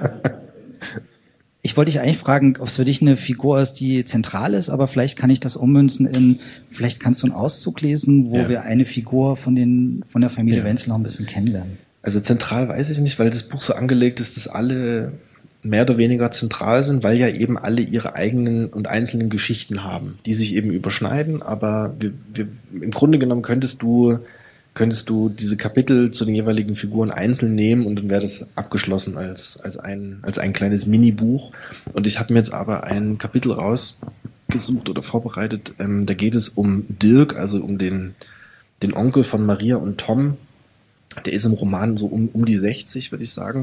Ich wollte dich eigentlich fragen, ob es für dich eine Figur ist, die zentral ist, aber vielleicht kann ich das ummünzen vielleicht kannst du einen Auszug lesen, wo wir eine Figur von der Familie Wenzel noch ein bisschen kennenlernen. Also zentral weiß ich nicht, weil das Buch so angelegt ist, dass alle mehr oder weniger zentral sind, weil ja eben alle ihre eigenen und einzelnen Geschichten haben, die sich eben überschneiden, aber im Grunde genommen könntest du diese Kapitel zu den jeweiligen Figuren einzeln nehmen und dann wäre das abgeschlossen als ein kleines Mini-Buch. Und ich habe mir jetzt aber ein Kapitel rausgesucht oder vorbereitet. Da geht es um Dirk, also um den Onkel von Maria und Tom. Der ist im Roman so um die 60, würde ich sagen.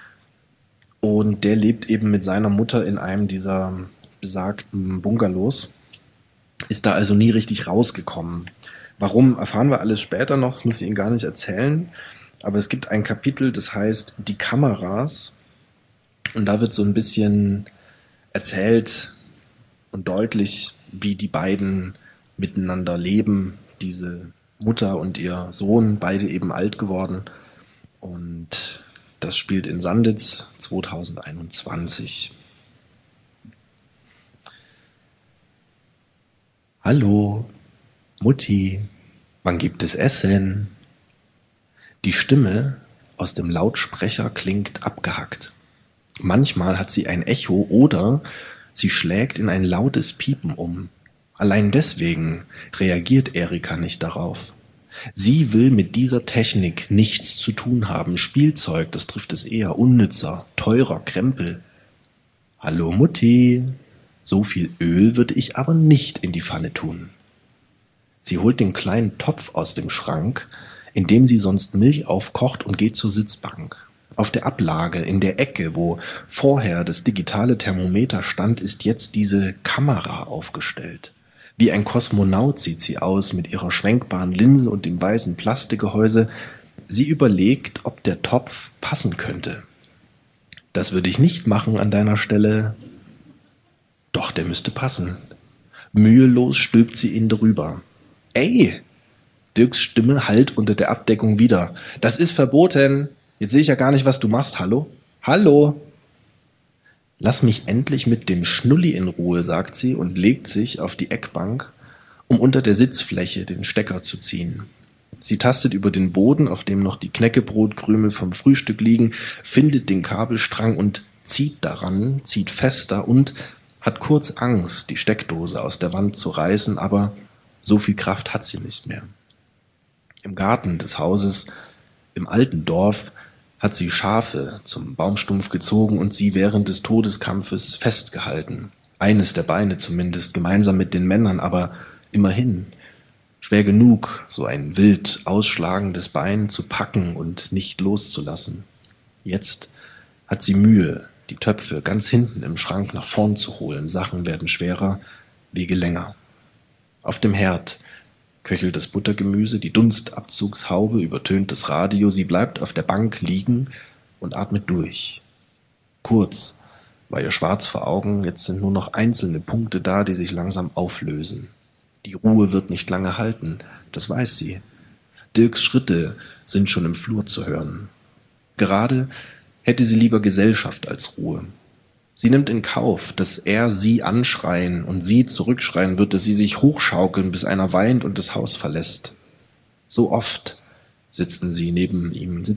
Und der lebt eben mit seiner Mutter in einem dieser besagten Bungalows. Ist da also nie richtig rausgekommen. Warum, erfahren wir alles später noch, das muss ich Ihnen gar nicht erzählen. Aber es gibt ein Kapitel, das heißt Die Kameras. Und da wird so ein bisschen erzählt und deutlich, wie die beiden miteinander leben. Diese Mutter und ihr Sohn, beide eben alt geworden. Und das spielt in Sanditz 2021. Hallo. Mutti, wann gibt es Essen? Die Stimme aus dem Lautsprecher klingt abgehackt. Manchmal hat sie ein Echo oder sie schlägt in ein lautes Piepen um. Allein deswegen reagiert Erika nicht darauf. Sie will mit dieser Technik nichts zu tun haben. Spielzeug, das trifft es eher, unnützer, teurer Krempel. Hallo Mutti, so viel Öl würde ich aber nicht in die Pfanne tun. Sie holt den kleinen Topf aus dem Schrank, in dem sie sonst Milch aufkocht und geht zur Sitzbank. Auf der Ablage, in der Ecke, wo vorher das digitale Thermometer stand, ist jetzt diese Kamera aufgestellt. Wie ein Kosmonaut sieht sie aus mit ihrer schwenkbaren Linse und dem weißen Plastikgehäuse. Sie überlegt, ob der Topf passen könnte. Das würde ich nicht machen an deiner Stelle. Doch, der müsste passen. Mühelos stülpt sie ihn drüber. Ey! Dirks Stimme hallt unter der Abdeckung wieder. Das ist verboten. Jetzt sehe ich ja gar nicht, was du machst. Hallo? Hallo? Lass mich endlich mit dem Schnulli in Ruhe, sagt sie und legt sich auf die Eckbank, um unter der Sitzfläche den Stecker zu ziehen. Sie tastet über den Boden, auf dem noch die Knäckebrotkrümel vom Frühstück liegen, findet den Kabelstrang und zieht daran, zieht fester und hat kurz Angst, die Steckdose aus der Wand zu reißen, aber so viel Kraft hat sie nicht mehr. Im Garten des Hauses, im alten Dorf, hat sie Schafe zum Baumstumpf gezogen und sie während des Todeskampfes festgehalten. Eines der Beine zumindest, gemeinsam mit den Männern, aber immerhin schwer genug, so ein wild ausschlagendes Bein zu packen und nicht loszulassen. Jetzt hat sie Mühe, die Töpfe ganz hinten im Schrank nach vorn zu holen. Sachen werden schwerer, Wege länger. Auf dem Herd köchelt das Buttergemüse, die Dunstabzugshaube übertönt das Radio. Sie bleibt auf der Bank liegen und atmet durch. Kurz war ihr schwarz vor Augen, jetzt sind nur noch einzelne Punkte da, die sich langsam auflösen. Die Ruhe wird nicht lange halten, das weiß sie. Dirks Schritte sind schon im Flur zu hören. Gerade hätte sie lieber Gesellschaft als Ruhe. Sie nimmt in Kauf, dass er sie anschreien und sie zurückschreien wird, dass sie sich hochschaukeln, bis einer weint und das Haus verlässt. So oft sitzt sie neben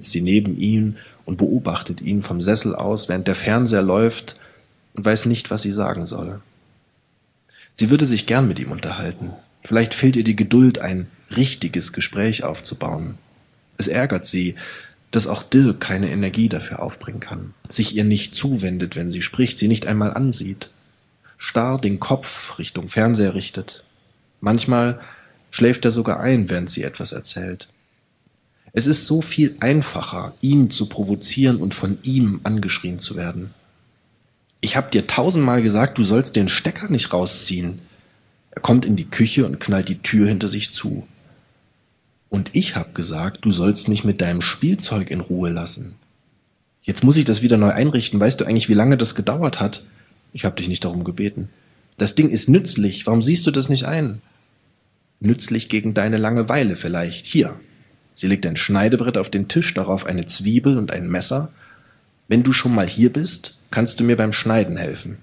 ihm und beobachtet ihn vom Sessel aus, während der Fernseher läuft und weiß nicht, was sie sagen soll. Sie würde sich gern mit ihm unterhalten. Vielleicht fehlt ihr die Geduld, ein richtiges Gespräch aufzubauen. Es ärgert sie, dass auch Dirk keine Energie dafür aufbringen kann, sich ihr nicht zuwendet, wenn sie spricht, sie nicht einmal ansieht, starr den Kopf Richtung Fernseher richtet. Manchmal schläft er sogar ein, während sie etwas erzählt. Es ist so viel einfacher, ihn zu provozieren und von ihm angeschrien zu werden. Ich hab dir 1000-mal gesagt, du sollst den Stecker nicht rausziehen. Er kommt in die Küche und knallt die Tür hinter sich zu. Und ich hab gesagt, du sollst mich mit deinem Spielzeug in Ruhe lassen. Jetzt muss ich das wieder neu einrichten. Weißt du eigentlich, wie lange das gedauert hat? Ich hab dich nicht darum gebeten. Das Ding ist nützlich. Warum siehst du das nicht ein? Nützlich gegen deine Langeweile vielleicht. Hier. Sie legt ein Schneidebrett auf den Tisch, darauf eine Zwiebel und ein Messer. Wenn du schon mal hier bist, kannst du mir beim Schneiden helfen.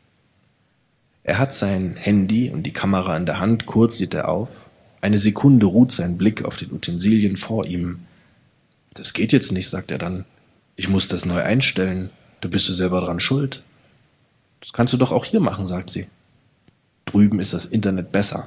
Er hat sein Handy und die Kamera in der Hand. Kurz sieht er auf. Eine Sekunde ruht sein Blick auf den Utensilien vor ihm. Das geht jetzt nicht, sagt er dann. Ich muss das neu einstellen. Da bist du selber dran schuld. Das kannst du doch auch hier machen, sagt sie. Drüben ist das Internet besser.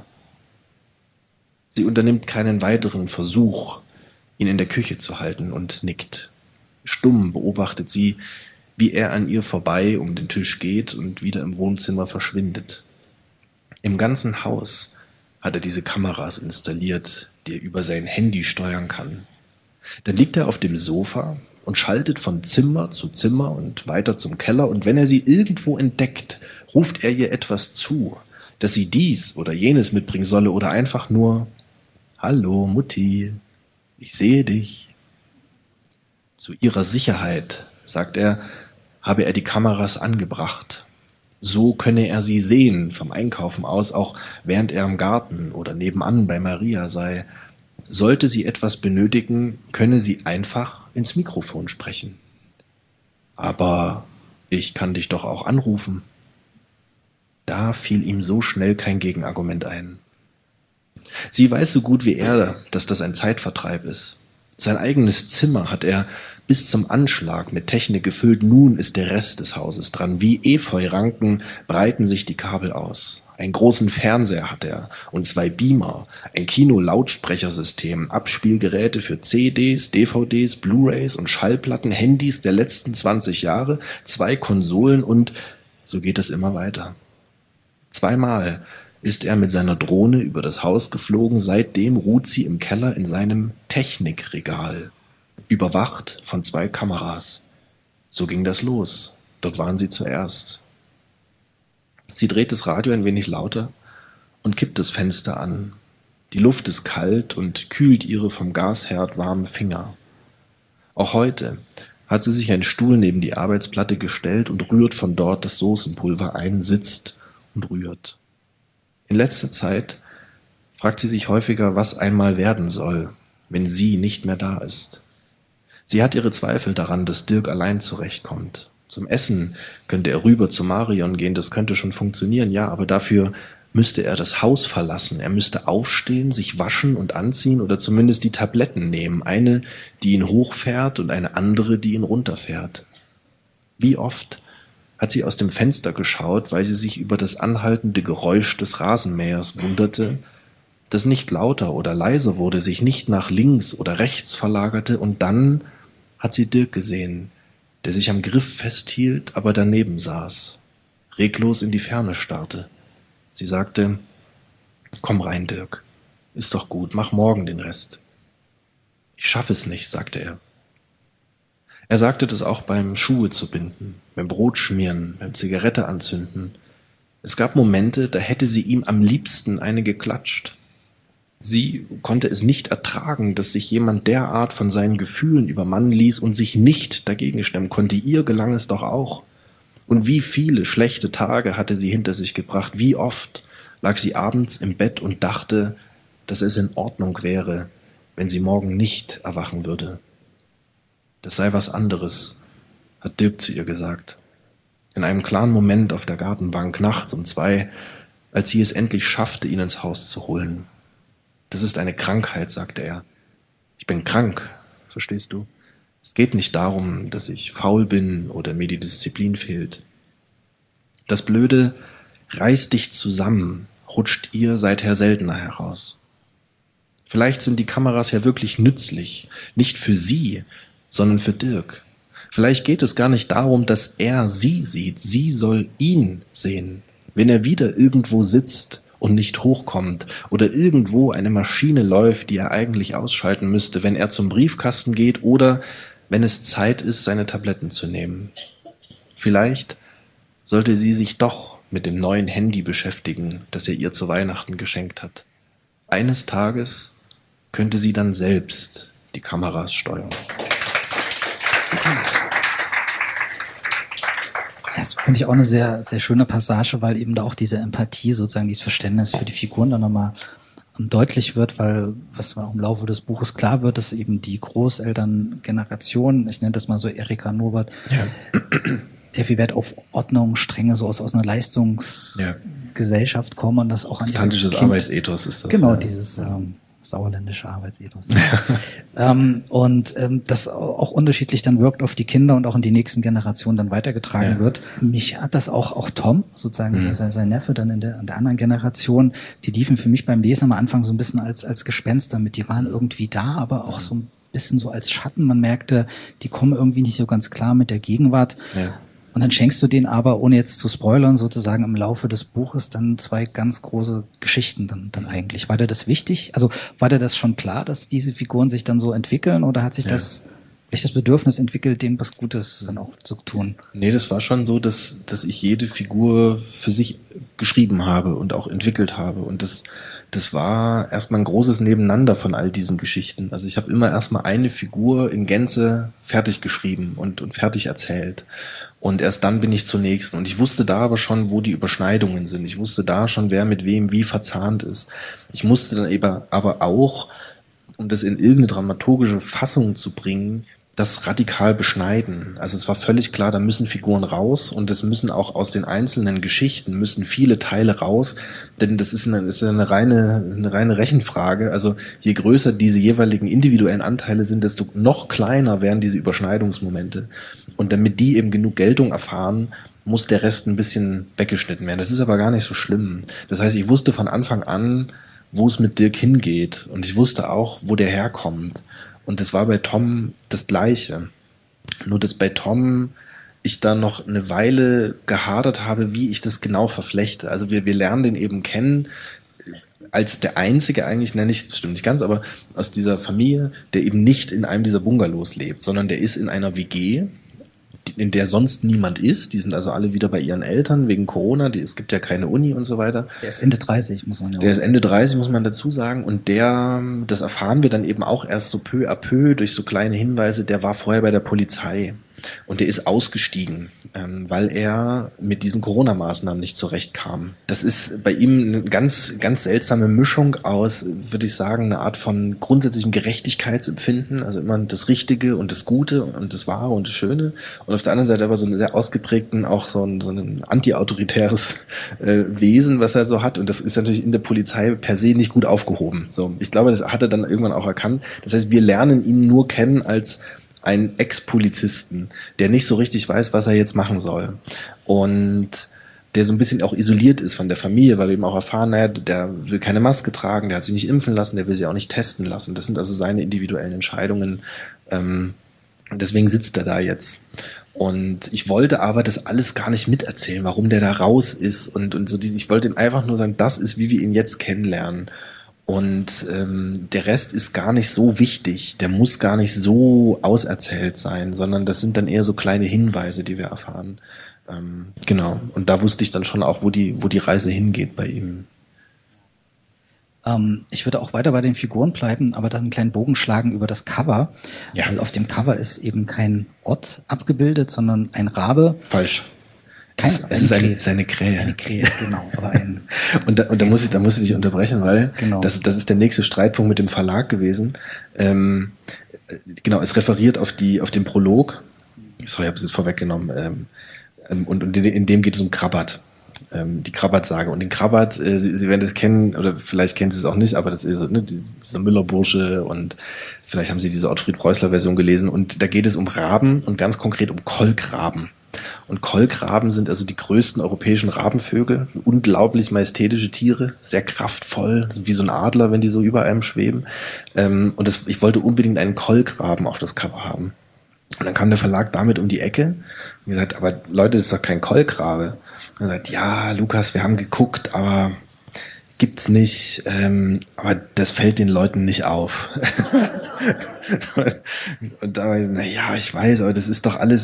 Sie unternimmt keinen weiteren Versuch, ihn in der Küche zu halten und nickt. Stumm beobachtet sie, wie er an ihr vorbei um den Tisch geht und wieder im Wohnzimmer verschwindet. Im ganzen Haus hat er diese Kameras installiert, die er über sein Handy steuern kann. Dann liegt er auf dem Sofa und schaltet von Zimmer zu Zimmer und weiter zum Keller, und wenn er sie irgendwo entdeckt, ruft er ihr etwas zu, dass sie dies oder jenes mitbringen solle oder einfach nur: Hallo Mutti, ich sehe dich. Zu ihrer Sicherheit, sagt er, habe er die Kameras angebracht. So könne er sie sehen vom Einkaufen aus, auch während er im Garten oder nebenan bei Maria sei. Sollte sie etwas benötigen, könne sie einfach ins Mikrofon sprechen. Aber ich kann dich doch auch anrufen. Da fiel ihm so schnell kein Gegenargument ein. Sie weiß so gut wie er, dass das ein Zeitvertreib ist. Sein eigenes Zimmer hat er bis zum Anschlag mit Technik gefüllt. Nun ist der Rest des Hauses dran. Wie Efeuranken breiten sich die Kabel aus. Einen großen Fernseher hat er und 2 Beamer, ein Kino-Lautsprechersystem, Abspielgeräte für CDs, DVDs, Blu-rays und Schallplatten, Handys der letzten 20 Jahre, 2 Konsolen und so geht es immer weiter. 2-mal ist er mit seiner Drohne über das Haus geflogen. Seitdem ruht sie im Keller in seinem Technikregal, überwacht von 2 Kameras. So ging das los. Dort waren sie zuerst. Sie dreht das Radio ein wenig lauter und kippt das Fenster an. Die Luft ist kalt und kühlt ihre vom Gasherd warmen Finger. Auch heute hat sie sich einen Stuhl neben die Arbeitsplatte gestellt und rührt von dort das Soßenpulver ein, sitzt und rührt. In letzter Zeit fragt sie sich häufiger, was einmal werden soll, wenn sie nicht mehr da ist. Sie hat ihre Zweifel daran, dass Dirk allein zurechtkommt. Zum Essen könnte er rüber zu Marion gehen, das könnte schon funktionieren, ja, aber dafür müsste er das Haus verlassen. Er müsste aufstehen, sich waschen und anziehen oder zumindest die Tabletten nehmen. Eine, die ihn hochfährt und eine andere, die ihn runterfährt. Wie oft hat sie aus dem Fenster geschaut, weil sie sich über das anhaltende Geräusch des Rasenmähers wunderte, das nicht lauter oder leiser wurde, sich nicht nach links oder rechts verlagerte, und dann hat sie Dirk gesehen, der sich am Griff festhielt, aber daneben saß, reglos in die Ferne starrte. Sie sagte: »Komm rein, Dirk. Ist doch gut, mach morgen den Rest.« »Ich schaffe es nicht«, sagte er. Er sagte das auch beim Schuhe zu binden, beim Brot schmieren, beim Zigarette anzünden. Es gab Momente, da hätte sie ihm am liebsten eine geklatscht. Sie konnte es nicht ertragen, dass sich jemand derart von seinen Gefühlen übermannen ließ und sich nicht dagegen stemmen konnte. Ihr gelang es doch auch. Und wie viele schlechte Tage hatte sie hinter sich gebracht. Wie oft lag sie abends im Bett und dachte, dass es in Ordnung wäre, wenn sie morgen nicht erwachen würde. Das sei was anderes, hat Dirk zu ihr gesagt. In einem klaren Moment auf der Gartenbank, nachts um 2, als sie es endlich schaffte, ihn ins Haus zu holen. »Das ist eine Krankheit«, sagte er. »Ich bin krank, verstehst du? Es geht nicht darum, dass ich faul bin oder mir die Disziplin fehlt. Das Blöde, reiß dich zusammen, rutscht ihr seither seltener heraus. Vielleicht sind die Kameras ja wirklich nützlich, nicht für sie, sondern für Dirk. Vielleicht geht es gar nicht darum, dass er sie sieht, sie soll ihn sehen. Wenn er wieder irgendwo sitzt und nicht hochkommt oder irgendwo eine Maschine läuft, die er eigentlich ausschalten müsste, wenn er zum Briefkasten geht oder wenn es Zeit ist, seine Tabletten zu nehmen. Vielleicht sollte sie sich doch mit dem neuen Handy beschäftigen, das er ihr zu Weihnachten geschenkt hat. Eines Tages könnte sie dann selbst die Kameras steuern. Das finde ich auch eine sehr, sehr schöne Passage, weil eben da auch diese Empathie, sozusagen dieses Verständnis für die Figuren dann nochmal deutlich wird, weil was man auch im Laufe des Buches klar wird, dass eben die Großelterngeneration, ich nenne das mal so Erika Norbert, sehr viel Wert auf Ordnung, Strenge, so aus einer Leistungsgesellschaft kommen und das auch an Protestantisches Arbeitsethos ist das. Genau, dieses sauerländische Arbeitsethos. Das auch unterschiedlich dann wirkt auf die Kinder und auch in die nächsten Generationen dann weitergetragen wird. Mich hat das auch Tom, sozusagen sein Neffe dann an der anderen Generation, die liefen für mich beim Lesen am Anfang so ein bisschen als Gespenster mit. Die waren irgendwie da, aber auch so ein bisschen so als Schatten. Man merkte, die kommen irgendwie nicht so ganz klar mit der Gegenwart. Ja. Und dann schenkst du denen aber, ohne jetzt zu spoilern, sozusagen im Laufe des Buches dann 2 ganz große Geschichten dann eigentlich. War dir das wichtig? Also war dir das schon klar, dass diese Figuren sich dann so entwickeln oder hat sich das Bedürfnis entwickelt, denen was Gutes dann auch zu tun? Nee, das war schon so, dass ich jede Figur für sich geschrieben habe und auch entwickelt habe. Und das war erstmal ein großes Nebeneinander von all diesen Geschichten. Also ich habe immer erstmal eine Figur in Gänze fertig geschrieben und fertig erzählt. Und erst dann bin ich zur nächsten. Und ich wusste da aber schon, wo die Überschneidungen sind. Ich wusste da schon, wer mit wem wie verzahnt ist. Ich musste dann eben aber auch, um das in irgendeine dramaturgische Fassung zu bringen, das radikal beschneiden. Also es war völlig klar, da müssen Figuren raus und es müssen auch aus den einzelnen Geschichten müssen viele Teile raus, denn das ist eine reine Rechenfrage. Also je größer diese jeweiligen individuellen Anteile sind, desto noch kleiner werden diese Überschneidungsmomente. Und damit die eben genug Geltung erfahren, muss der Rest ein bisschen weggeschnitten werden. Das ist aber gar nicht so schlimm. Das heißt, ich wusste von Anfang an, wo es mit Dirk hingeht und ich wusste auch, wo der herkommt. Und das war bei Tom das Gleiche. Nur dass bei Tom ich da noch eine Weile gehadert habe, wie ich das genau verflechte. Also wir lernen den eben kennen als der Einzige eigentlich, stimmt nicht ganz, aber aus dieser Familie, der eben nicht in einem dieser Bungalows lebt, sondern der ist in einer WG, in der sonst niemand ist. Die sind also alle wieder bei ihren Eltern wegen Corona. Es gibt ja keine Uni und so weiter. Der ist Ende 30, muss man ja Der ist Ende 30, muss man dazu sagen. Und das erfahren wir dann eben auch erst so peu à peu durch so kleine Hinweise. Der war vorher bei der Polizei. Und der ist ausgestiegen, weil er mit diesen Corona-Maßnahmen nicht zurechtkam. Das ist bei ihm eine ganz, ganz seltsame Mischung aus, würde ich sagen, eine Art von grundsätzlichem Gerechtigkeitsempfinden, also immer das Richtige und das Gute und das Wahre und das Schöne. Und auf der anderen Seite aber so einen sehr ausgeprägten, auch so ein anti-autoritäres Wesen, was er so hat. Und das ist natürlich in der Polizei per se nicht gut aufgehoben. So, ich glaube, das hat er dann irgendwann auch erkannt. Das heißt, wir lernen ihn nur kennen als einen Ex-Polizisten, der nicht so richtig weiß, was er jetzt machen soll. Und der so ein bisschen auch isoliert ist von der Familie, weil wir eben auch erfahren, naja, der will keine Maske tragen, der hat sich nicht impfen lassen, der will sich auch nicht testen lassen. Das sind also seine individuellen Entscheidungen. Und deswegen sitzt er da jetzt. Und ich wollte aber das alles gar nicht miterzählen, warum der da raus ist und so. Ich wollte ihm einfach nur sagen, das ist, wie wir ihn jetzt kennenlernen. Und der Rest ist gar nicht so wichtig, der muss gar nicht so auserzählt sein, sondern das sind dann eher so kleine Hinweise, die wir erfahren. Genau. Und da wusste ich dann schon auch, wo die Reise hingeht bei ihm. Ich würde auch weiter bei den Figuren bleiben, aber dann einen kleinen Bogen schlagen über das Cover. Ja. Weil auf dem Cover ist eben kein Ort abgebildet, sondern ein Rabe. Falsch. Es ist eine Krähe. Eine Krähe, genau. Aber und da muss ich dich unterbrechen, weil genau. Das ist der nächste Streitpunkt mit dem Verlag gewesen. Genau, es referiert auf den Prolog. Sorry, ich habe es jetzt vorweggenommen. Und in dem geht es um Krabat. Die Krabat-Sage. Und den Krabat, Sie werden das kennen, oder vielleicht kennen Sie es auch nicht, aber das ist so, ne, dieser Müllerbursche, und vielleicht haben Sie diese Ottfried Preußler-Version gelesen, und da geht es um Raben und ganz konkret um Kolkraben. Und Kolkraben sind also die größten europäischen Rabenvögel, unglaublich majestätische Tiere, sehr kraftvoll, wie so ein Adler, wenn die so über einem schweben. Und ich wollte unbedingt einen Kolkraben auf das Cover haben. Und dann kam der Verlag damit um die Ecke und gesagt, aber Leute, das ist doch kein Kolkrabe. Und er sagt, ja, Lukas, wir haben geguckt, aber gibt's nicht, aber das fällt den Leuten nicht auf. Und da war ich, naja, ich weiß, aber das ist doch alles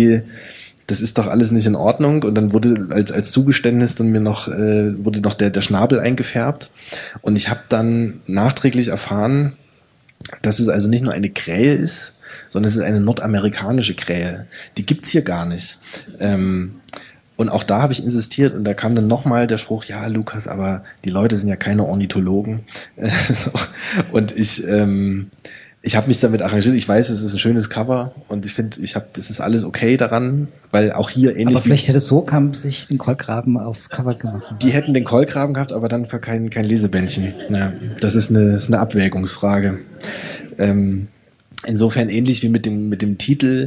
nicht in Ordnung. Und dann wurde als Zugeständnis dann wurde noch der Schnabel eingefärbt. Und ich habe dann nachträglich erfahren, dass es also nicht nur eine Krähe ist, sondern es ist eine nordamerikanische Krähe. Die gibt's hier gar nicht. Und auch da habe ich insistiert, und da kam dann nochmal der Spruch, ja, Lukas, aber die Leute sind ja keine Ornithologen. Und ich habe mich damit arrangiert. Ich weiß, es ist ein schönes Cover, und ich finde, es ist alles okay daran, weil auch hier ähnlich. Aber vielleicht hätte Surkamp sich den Kolkraben aufs Cover gemacht. Die hätten den Kolkraben gehabt, aber dann für kein Lesebändchen. Ja, das ist eine Abwägungsfrage. Insofern ähnlich wie mit dem Titel.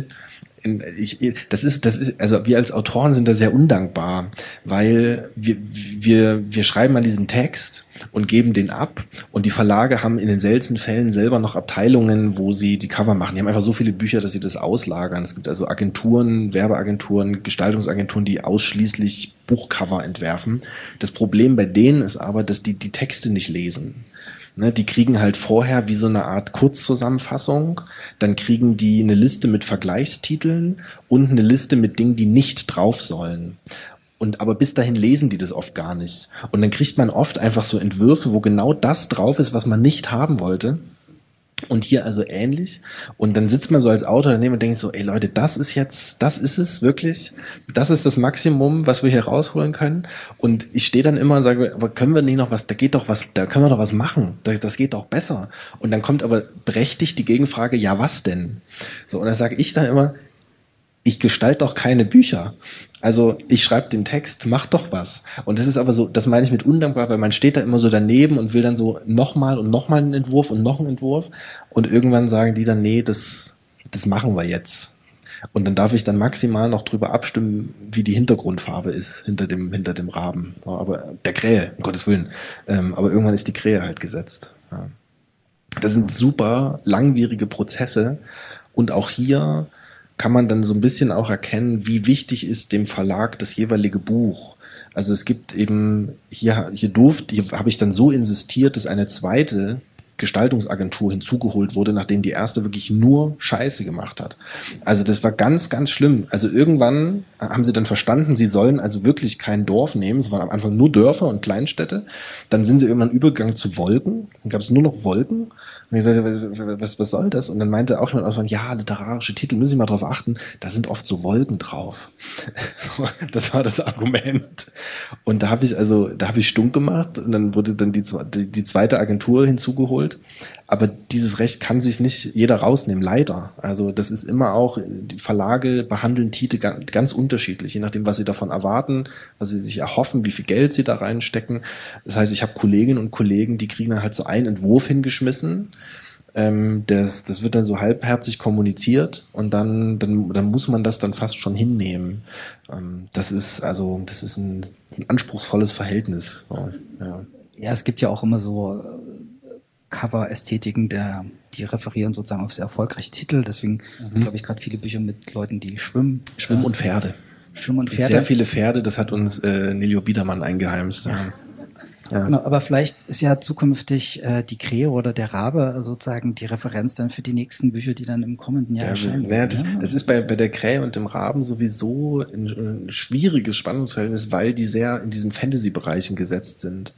Das ist, also wir als Autoren sind da sehr undankbar, weil wir schreiben an diesem Text und geben den ab, und die Verlage haben in den seltensten Fällen selber noch Abteilungen, wo sie die Cover machen. Die haben einfach so viele Bücher, dass sie das auslagern. Es gibt also Agenturen, Werbeagenturen, Gestaltungsagenturen, die ausschließlich Buchcover entwerfen. Das Problem bei denen ist aber, dass die Texte nicht lesen. Ne, die kriegen halt vorher wie so eine Art Kurzzusammenfassung, dann kriegen die eine Liste mit Vergleichstiteln und eine Liste mit Dingen, die nicht drauf sollen. Aber bis dahin lesen die das oft gar nicht. Und dann kriegt man oft einfach so Entwürfe, wo genau das drauf ist, was man nicht haben wollte. Und hier also ähnlich. Und dann sitzt man so als Autor daneben und denkt so, ey Leute, das ist es wirklich. Das ist das Maximum, was wir hier rausholen können. Und ich stehe dann immer und sage, aber können wir nicht noch was, da können wir doch was machen. Das geht doch besser. Und dann kommt aber berechtigt die Gegenfrage, ja, was denn? So, und dann sage ich dann immer, ich gestalte doch keine Bücher. Also ich schreibe den Text, mach doch was. Und das ist aber so, das meine ich mit undankbar, weil man steht da immer so daneben und will dann so nochmal einen Entwurf und noch einen Entwurf. Und irgendwann sagen die dann, nee, das machen wir jetzt. Und dann darf ich dann maximal noch drüber abstimmen, wie die Hintergrundfarbe ist hinter dem Raben. Aber der Krähe, um Gottes Willen. Aber irgendwann ist die Krähe halt gesetzt. Ja. Das sind super langwierige Prozesse. Und auch hier kann man dann so ein bisschen auch erkennen, wie wichtig ist dem Verlag das jeweilige Buch. Also es gibt eben, hier habe ich dann so insistiert, dass eine zweite Gestaltungsagentur hinzugeholt wurde, nachdem die erste wirklich nur Scheiße gemacht hat. Also das war ganz, ganz schlimm. Also irgendwann haben sie dann verstanden, sie sollen also wirklich kein Dorf nehmen. Es waren am Anfang nur Dörfer und Kleinstädte. Dann sind sie irgendwann übergegangen zu Wolken. Dann gab es nur noch Wolken. Und ich sagte, was soll das? Und dann meinte auch jemand aus, ja, literarische Titel, müssen Sie mal drauf achten, da sind oft so Wolken drauf. Das war das Argument. Und da habe ich stunk gemacht, und dann wurde dann die zweite Agentur hinzugeholt. Aber dieses Recht kann sich nicht jeder rausnehmen, leider. Also das ist immer auch, die Verlage behandeln Titel ganz unterschiedlich, je nachdem, was sie davon erwarten, was sie sich erhoffen, wie viel Geld sie da reinstecken. Das heißt, ich habe Kolleginnen und Kollegen, die kriegen dann halt so einen Entwurf hingeschmissen, Das wird dann so halbherzig kommuniziert und dann muss man das dann fast schon hinnehmen. Das ist ein anspruchsvolles Verhältnis. So, ja. Ja, es gibt ja auch immer so Cover-Ästhetiken, die referieren sozusagen auf sehr erfolgreiche Titel. Deswegen glaube ich gerade viele Bücher mit Leuten, die schwimmen. Schwimmen und Pferde. Sehr viele Pferde, das hat uns Nelio Biedermann eingeheimst. Ja. Ja. Genau, aber vielleicht ist ja zukünftig die Krähe oder der Rabe sozusagen die Referenz dann für die nächsten Bücher, die dann im kommenden Jahr erscheinen. Das ist bei der Krähe und dem Raben sowieso ein schwieriges Spannungsverhältnis, weil die sehr in diesen Fantasy-Bereichen gesetzt sind.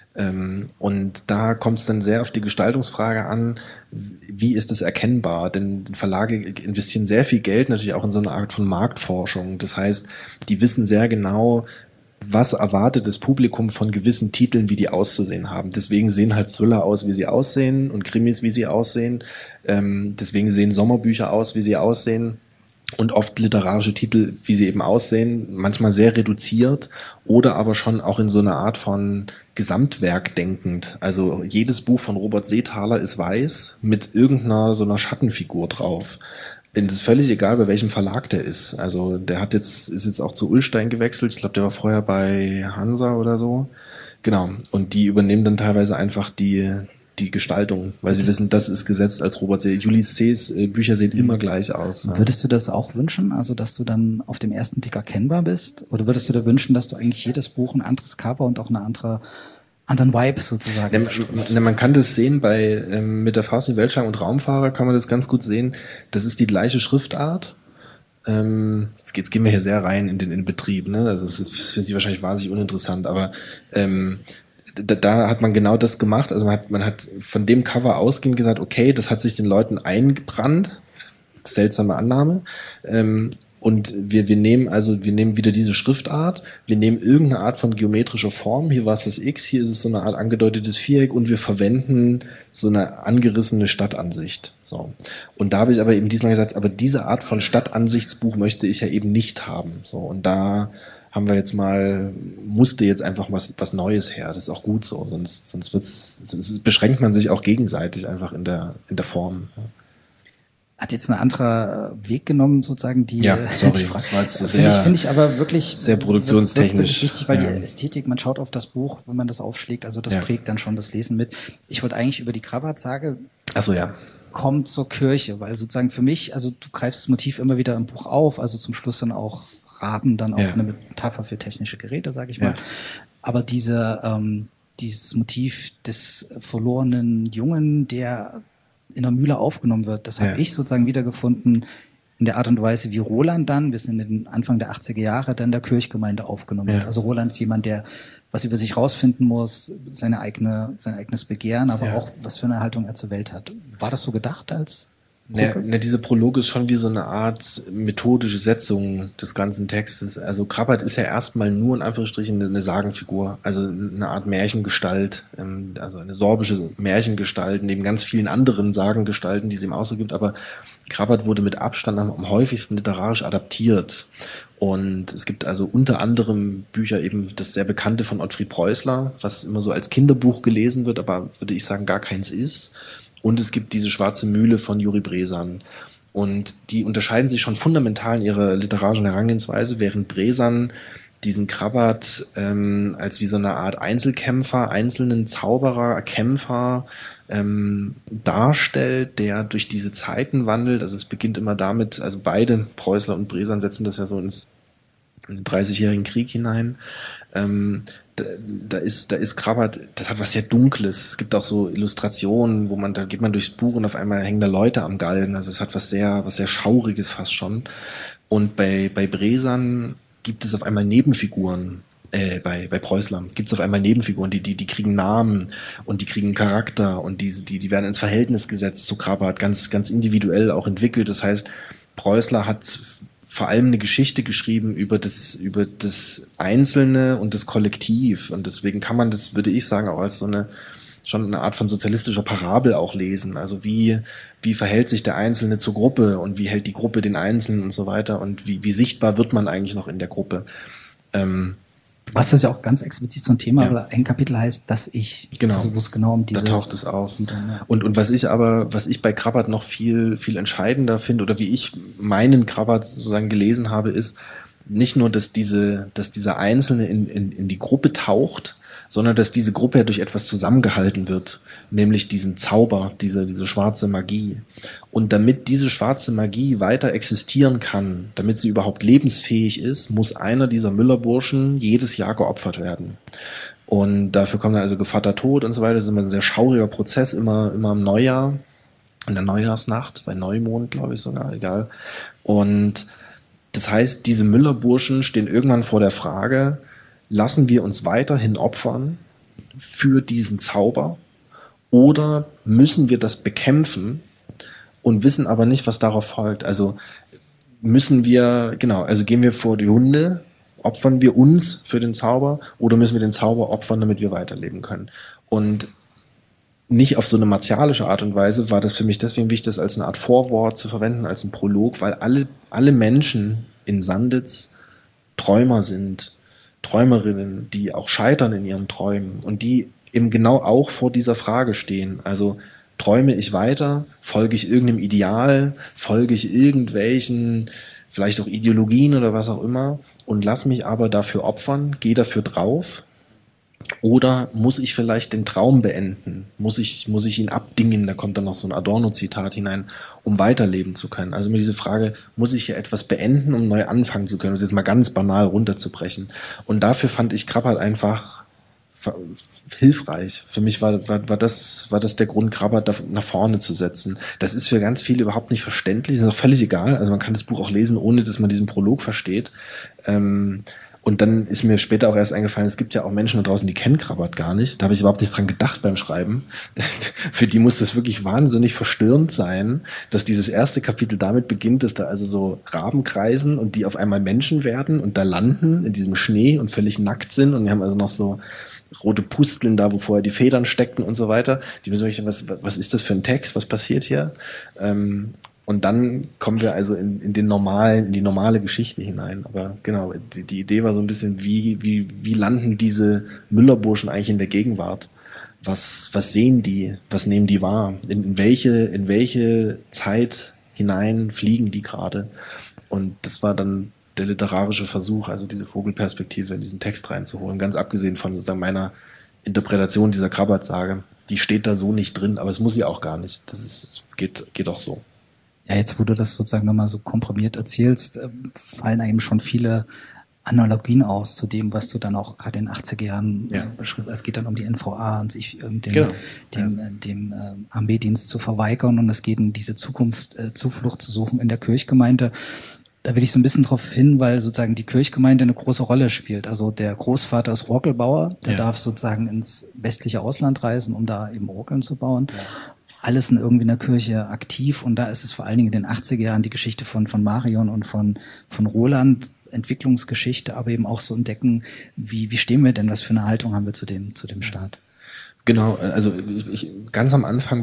Und da kommt es dann sehr auf die Gestaltungsfrage an, wie ist es erkennbar? Denn Verlage investieren sehr viel Geld natürlich auch in so eine Art von Marktforschung. Das heißt, die wissen sehr genau, was erwartet das Publikum von gewissen Titeln, wie die auszusehen haben. Deswegen sehen halt Thriller aus, wie sie aussehen und Krimis, wie sie aussehen. Deswegen sehen Sommerbücher aus, wie sie aussehen. Und oft literarische Titel, wie sie eben aussehen, manchmal sehr reduziert oder aber schon auch in so einer Art von Gesamtwerk denkend. Also jedes Buch von Robert Seethaler ist weiß mit irgendeiner so einer Schattenfigur drauf. Es ist völlig egal, bei welchem Verlag der ist. Also der ist jetzt auch zu Ullstein gewechselt. Ich glaube, der war vorher bei Hansa oder so. Genau. Und die übernehmen dann teilweise einfach die Gestaltung, weil sie wissen, das ist gesetzt als Robert See. Julius C.'s Bücher sehen immer gleich aus. Würdest du das auch wünschen, also dass du dann auf dem ersten Blick erkennbar bist? Oder würdest du dir wünschen, dass du eigentlich jedes Buch ein anderes Cover und auch eine anderen Vibe sozusagen? Man kann das sehen bei mit der Faust in die Weltschlangen und Raumfahrer kann man das ganz gut sehen. Das ist die gleiche Schriftart. Jetzt gehen wir hier sehr rein in den Betrieb, ne? Das ist für Sie wahrscheinlich wahnsinnig uninteressant, aber da hat man genau das gemacht. Also man hat von dem Cover ausgehend gesagt, okay, das hat sich den Leuten eingebrannt. Seltsame Annahme. Und wir nehmen wieder diese Schriftart, wir nehmen irgendeine Art von geometrischer Form, hier war es das X, hier ist es so eine Art angedeutetes Viereck und wir verwenden so eine angerissene Stadtansicht. So. Und da habe ich aber eben diesmal gesagt, aber diese Art von Stadtansichtsbuch möchte ich ja eben nicht haben. So. Und da haben wir musste jetzt einfach was Neues her. Das ist auch gut so, sonst beschränkt man sich auch gegenseitig einfach in der Form. Hat jetzt ein anderer Weg genommen, sozusagen die. Ja, sorry, das war jetzt so sehr. Finde ich aber wirklich sehr produktionstechnisch wichtig, weil die Ästhetik, man schaut auf das Buch, wenn man das aufschlägt, also das prägt dann schon das Lesen mit. Ich wollte eigentlich über die Krabat-Sage. Ach so, ja. Kommt zur Kirche, weil sozusagen für mich, also du greifst das Motiv immer wieder im Buch auf, also zum Schluss dann auch Raben, dann auch eine Metapher für technische Geräte, sage ich mal. Aber dieses Motiv des verlorenen Jungen, der in der Mühle aufgenommen wird, das habe ich sozusagen wiedergefunden in der Art und Weise, wie Roland dann bis in den Anfang der 80er Jahre dann der Kirchgemeinde aufgenommen wird. Also Roland ist jemand, der was über sich rausfinden muss, sein eigenes Begehren, aber auch was für eine Haltung er zur Welt hat. War das so gedacht als diese Prologe ist schon wie so eine Art methodische Setzung des ganzen Textes. Also Krabat ist ja erstmal nur in Anführungsstrichen eine Sagenfigur, also eine Art Märchengestalt, also eine sorbische Märchengestalt, neben ganz vielen anderen Sagengestalten, die es ihm auch so gibt, aber Krabat wurde mit Abstand am häufigsten literarisch adaptiert. Und es gibt also unter anderem Bücher eben das sehr bekannte von Ottfried Preußler, was immer so als Kinderbuch gelesen wird, aber würde ich sagen gar keins ist. Und es gibt diese Schwarze Mühle von Juri Bresan. Und die unterscheiden sich schon fundamental in ihrer literarischen Herangehensweise, während Bresan diesen Krabat als wie so eine Art Einzelkämpfer, einzelnen Zauberer, Kämpfer darstellt, der durch diese Zeiten wandelt. Also es beginnt immer damit, also beide, Preußler und Bresan, setzen das ja so in den 30-jährigen Krieg hinein. Da ist Krabat, das hat was sehr Dunkles. Es gibt auch so Illustrationen, da geht man durchs Buch und auf einmal hängen da Leute am Galgen. Also es hat was sehr Schauriges fast schon. Und bei Bresan gibt es auf einmal Nebenfiguren. Bei Preußler gibt es auf einmal Nebenfiguren, die kriegen Namen und die kriegen Charakter und die werden ins Verhältnis gesetzt zu Krabat, ganz, ganz individuell auch entwickelt. Das heißt, Preußler hat vor allem eine Geschichte geschrieben über das Einzelne und das Kollektiv. Und deswegen kann man das, würde ich sagen, auch als schon eine Art von sozialistischer Parabel auch lesen. Also wie verhält sich der Einzelne zur Gruppe und wie hält die Gruppe den Einzelnen und so weiter und wie sichtbar wird man eigentlich noch in der Gruppe. Was das ja auch ganz explizit so ein Thema, aber ein Kapitel heißt das Ich. Genau. Also wo es genau um diese... Da taucht es auf. Wieder, ne? Und was ich bei Krabbert noch viel entscheidender finde, oder wie ich meinen Krabbert sozusagen gelesen habe, ist nicht nur, dass dieser Einzelne in die Gruppe taucht, sondern dass diese Gruppe ja durch etwas zusammengehalten wird, nämlich diesen Zauber, diese schwarze Magie. Und damit diese schwarze Magie weiter existieren kann, damit sie überhaupt lebensfähig ist, muss einer dieser Müllerburschen jedes Jahr geopfert werden. Und dafür kommt dann also Gevatter Tod und so weiter. Das ist immer ein sehr schauriger Prozess, immer im Neujahr, in der Neujahrsnacht, bei Neumond, glaube ich sogar, egal. Und das heißt, diese Müllerburschen stehen irgendwann vor der Frage, lassen wir uns weiterhin opfern für diesen Zauber oder müssen wir das bekämpfen und wissen aber nicht, was darauf folgt? Also gehen wir vor die Hunde, opfern wir uns für den Zauber oder müssen wir den Zauber opfern, damit wir weiterleben können? Und nicht auf so eine martialische Art und Weise war das für mich deswegen wichtig, das als eine Art Vorwort zu verwenden, als ein Prolog, weil alle Menschen in Sanditz Träumer sind, Träumerinnen, die auch scheitern in ihren Träumen und die eben genau auch vor dieser Frage stehen. Also träume ich weiter, folge ich irgendeinem Ideal, folge ich irgendwelchen, vielleicht auch Ideologien oder was auch immer und lass mich aber dafür opfern, gehe dafür drauf. Oder muss ich vielleicht den Traum beenden? Muss ich ihn abdingen? Da kommt dann noch so ein Adorno-Zitat hinein, um weiterleben zu können. Also mir diese Frage, muss ich hier etwas beenden, um neu anfangen zu können? Das ist jetzt mal ganz banal runterzubrechen. Und dafür fand ich Krabbert einfach hilfreich. Für mich war das der Grund, Krabbert nach vorne zu setzen. Das ist für ganz viele überhaupt nicht verständlich. Das ist auch völlig egal. Also man kann das Buch auch lesen, ohne dass man diesen Prolog versteht. Und dann ist mir später auch erst eingefallen, es gibt ja auch Menschen da draußen, die kennen Krabbert gar nicht. Da habe ich überhaupt nicht dran gedacht beim Schreiben. Für die muss das wirklich wahnsinnig verstörend sein, dass dieses erste Kapitel damit beginnt, dass da also so Raben kreisen und die auf einmal Menschen werden und da landen in diesem Schnee und völlig nackt sind und die haben also noch so rote Pusteln da, wo vorher die Federn steckten und so weiter. Die wissen wirklich, was ist das für ein Text, was passiert hier? Und dann kommen wir also in die normale Geschichte hinein. Aber genau, die Idee war so ein bisschen, wie landen diese Müllerburschen eigentlich in der Gegenwart? Was sehen die? Was nehmen die wahr? In welche Zeit hinein fliegen die gerade? Und das war dann der literarische Versuch, also diese Vogelperspektive in diesen Text reinzuholen. Ganz abgesehen von sozusagen meiner Interpretation dieser Krabbert-Sage. Die steht da so nicht drin, aber es muss sie auch gar nicht. Geht auch so. Ja, jetzt wo du das sozusagen nochmal so komprimiert erzählst, fallen einem schon viele Analogien aus zu dem, was du dann auch gerade in den 80er Jahren beschrieben hast. Es geht dann um die NVA und sich dem Armeedienst zu verweigern und es geht um diese Zuflucht zu suchen in der Kirchgemeinde. Da will ich so ein bisschen drauf hin, weil sozusagen die Kirchgemeinde eine große Rolle spielt. Also der Großvater ist Orgelbauer, der darf sozusagen ins westliche Ausland reisen, um da eben Orgeln zu bauen. Ja. Alle sind irgendwie in der Kirche aktiv und da ist es vor allen Dingen in den 80er Jahren die Geschichte von Marion und von Roland, Entwicklungsgeschichte, aber eben auch so entdecken, wie stehen wir denn, was für eine Haltung haben wir zu dem Staat? Genau, also ganz am Anfang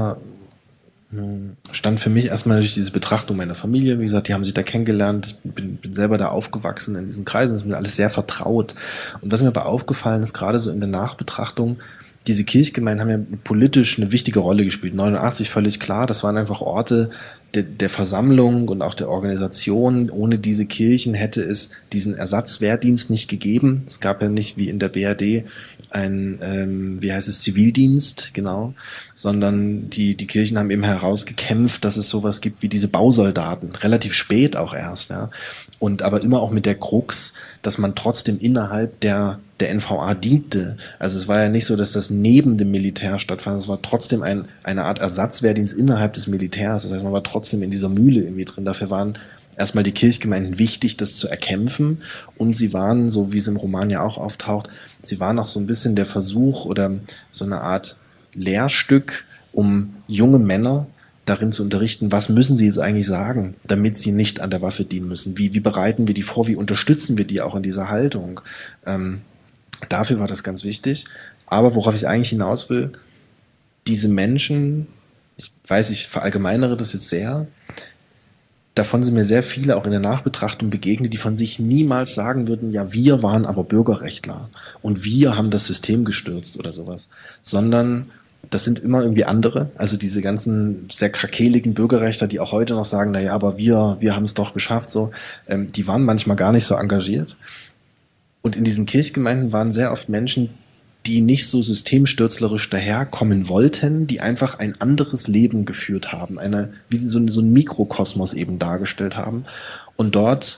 stand für mich erstmal natürlich diese Betrachtung meiner Familie. Wie gesagt, die haben sich da kennengelernt. Ich bin selber da aufgewachsen in diesen Kreisen. Das ist mir alles sehr vertraut. Und was mir aber aufgefallen ist, gerade so in der Nachbetrachtung, diese Kirchgemeinden haben ja politisch eine wichtige Rolle gespielt. 89 völlig klar. Das waren einfach Orte der Versammlung und auch der Organisation. Ohne diese Kirchen hätte es diesen Ersatzwehrdienst nicht gegeben. Es gab ja nicht wie in der BRD ein, Zivildienst, genau, sondern die Kirchen haben eben herausgekämpft, dass es sowas gibt wie diese Bausoldaten, relativ spät auch erst, ja, und aber immer auch mit der Krux, dass man trotzdem innerhalb der NVA diente. Also es war ja nicht so, dass das neben dem Militär stattfand, es war trotzdem eine Art Ersatzwehrdienst innerhalb des Militärs, das heißt, man war trotzdem in dieser Mühle irgendwie drin, dafür waren erstmal die Kirchgemeinden wichtig, das zu erkämpfen und sie waren, so wie es im Roman ja auch auftaucht, sie waren auch so ein bisschen der Versuch oder so eine Art Lehrstück, um junge Männer darin zu unterrichten, was müssen sie jetzt eigentlich sagen, damit sie nicht an der Waffe dienen müssen, wie bereiten wir die vor, wie unterstützen wir die auch in dieser Haltung. Dafür war das ganz wichtig, aber worauf ich eigentlich hinaus will, diese Menschen, ich weiß, ich verallgemeinere das jetzt sehr, davon sind mir sehr viele auch in der Nachbetrachtung begegnet, die von sich niemals sagen würden, ja, wir waren aber Bürgerrechtler und wir haben das System gestürzt oder sowas, sondern das sind immer irgendwie andere, also diese ganzen sehr krakeligen Bürgerrechtler, die auch heute noch sagen, na ja, aber wir haben es doch geschafft, so, die waren manchmal gar nicht so engagiert. Und in diesen Kirchgemeinden waren sehr oft Menschen, die nicht so systemstürzlerisch daherkommen wollten, die einfach ein anderes Leben geführt haben, wie so ein Mikrokosmos eben dargestellt haben und dort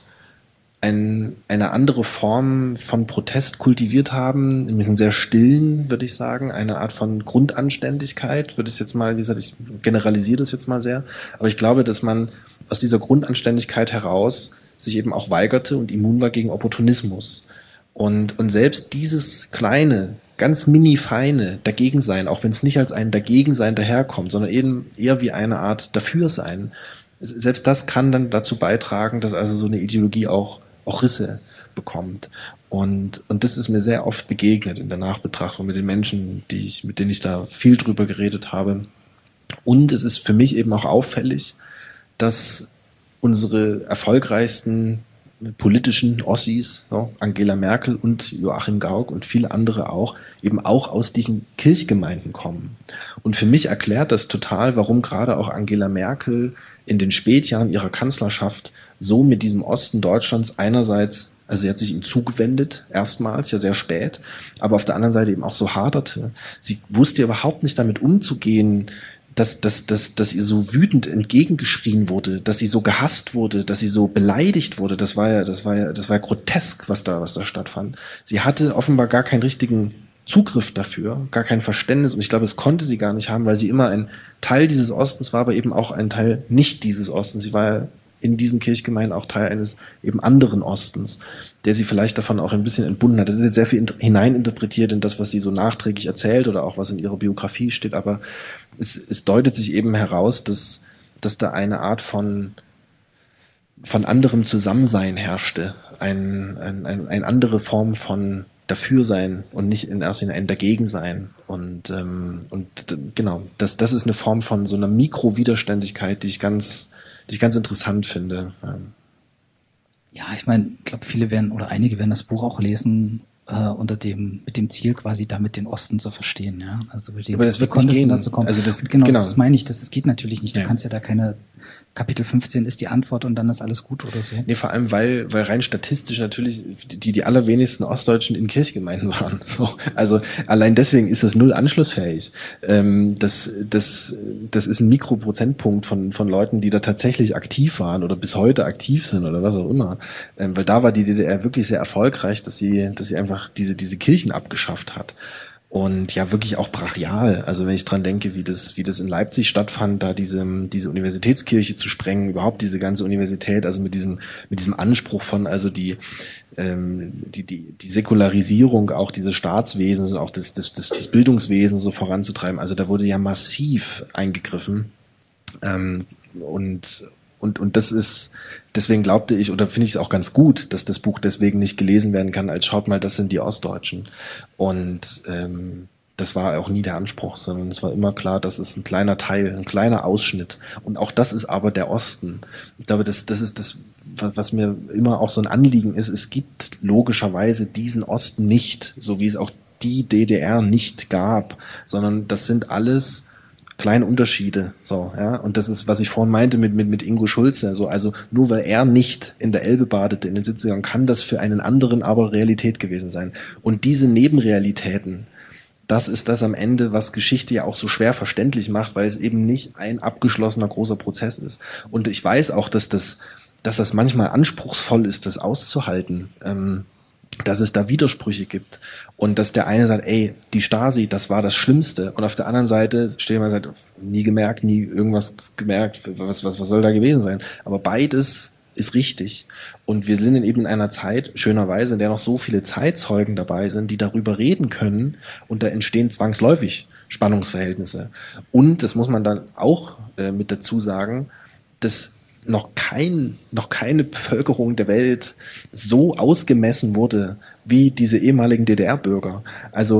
eine andere Form von Protest kultiviert haben, nämlich einen sehr stillen, würde ich sagen, eine Art von Grundanständigkeit, würde ich jetzt mal, wie gesagt, ich generalisiere das jetzt mal sehr, aber ich glaube, dass man aus dieser Grundanständigkeit heraus sich eben auch weigerte und immun war gegen Opportunismus. Und selbst dieses kleine, ganz mini-feine Dagegensein, auch wenn es nicht als ein Dagegensein daherkommt, sondern eben eher wie eine Art Dafürsein, selbst das kann dann dazu beitragen, dass also so eine Ideologie auch Risse bekommt. Und das ist mir sehr oft begegnet in der Nachbetrachtung mit den Menschen, mit denen ich da viel drüber geredet habe. Und es ist für mich eben auch auffällig, dass unsere erfolgreichsten politischen Ossis, so, Angela Merkel und Joachim Gauck und viele andere auch, eben auch aus diesen Kirchgemeinden kommen. Und für mich erklärt das total, warum gerade auch Angela Merkel in den Spätjahren ihrer Kanzlerschaft so mit diesem Osten Deutschlands einerseits, also sie hat sich ihm zugewendet, erstmals, ja sehr spät, aber auf der anderen Seite eben auch so haderte. Sie wusste überhaupt nicht damit umzugehen, dass ihr so wütend entgegengeschrien wurde, dass sie so gehasst wurde, dass sie so beleidigt wurde. Das war ja grotesk, was da stattfand. Sie hatte offenbar gar keinen richtigen Zugriff dafür, gar kein Verständnis, und ich glaube, es konnte sie gar nicht haben, weil sie immer ein Teil dieses Ostens war, aber eben auch ein Teil nicht dieses Ostens. Sie war ja in diesen Kirchgemeinden auch Teil eines eben anderen Ostens, der sie vielleicht davon auch ein bisschen entbunden hat. Das ist jetzt sehr viel hineininterpretiert in das, was sie so nachträglich erzählt oder auch was in ihrer Biografie steht, aber es deutet sich eben heraus, dass da eine Art von anderem Zusammensein herrschte, eine andere Form von Dafürsein und nicht in erster Linie ein Dagegensein. Und genau, das ist eine Form von so einer Mikrowiderständigkeit, die ich ganz interessant finde. Ja, ich meine, ich glaube, einige werden das Buch auch lesen, mit dem Ziel quasi damit den Osten zu verstehen, ja. Also aber das wird nicht gehen. Dazu kommen. Also genau, das meine ich, das geht natürlich nicht. Ja. Du kannst ja da keine Kapitel 15 ist die Antwort und dann ist alles gut oder so. Nee, vor allem, weil rein statistisch natürlich die allerwenigsten Ostdeutschen in Kirchgemeinden waren. So. Also allein deswegen ist das null anschlussfähig. Das ist ein Mikroprozentpunkt von Leuten, die da tatsächlich aktiv waren oder bis heute aktiv sind oder was auch immer. Weil da war die DDR wirklich sehr erfolgreich, dass sie einfach diese Kirchen abgeschafft hat. Und ja, wirklich auch brachial. Also wenn ich dran denke, wie das in Leipzig stattfand, da diese Universitätskirche zu sprengen, überhaupt diese ganze Universität, also mit diesem Anspruch von, also die Säkularisierung auch dieses Staatswesens und auch des Bildungswesens so voranzutreiben. Also da wurde ja massiv eingegriffen. Und das ist, deswegen glaubte ich, oder finde ich es auch ganz gut, dass das Buch deswegen nicht gelesen werden kann, als schaut mal, das sind die Ostdeutschen. Und das war auch nie der Anspruch, sondern es war immer klar, das ist ein kleiner Teil, ein kleiner Ausschnitt. Und auch das ist aber der Osten. Ich glaube, das ist das, was mir immer auch so ein Anliegen ist. Es gibt logischerweise diesen Osten nicht, so wie es auch die DDR nicht gab, sondern das sind alles kleine Unterschiede, so, ja, und das ist, was ich vorhin meinte mit Ingo Schulze, also nur weil er nicht in der Elbe badete in den 70ern, kann das für einen anderen aber Realität gewesen sein. Und diese Nebenrealitäten, das ist das am Ende, was Geschichte ja auch so schwer verständlich macht, weil es eben nicht ein abgeschlossener großer Prozess ist. Und ich weiß auch, dass das manchmal anspruchsvoll ist, das auszuhalten, dass es da Widersprüche gibt und dass der eine sagt, ey, die Stasi, das war das Schlimmste, und auf der anderen Seite steht jemand und sagt, nie gemerkt, nie irgendwas gemerkt, was soll da gewesen sein? Aber beides ist richtig. Und wir sind eben in einer Zeit, schönerweise, in der noch so viele Zeitzeugen dabei sind, die darüber reden können, und da entstehen zwangsläufig Spannungsverhältnisse. Und, das muss man dann auch mit dazu sagen, dass noch keine Bevölkerung der Welt so ausgemessen wurde wie diese ehemaligen DDR-Bürger. Also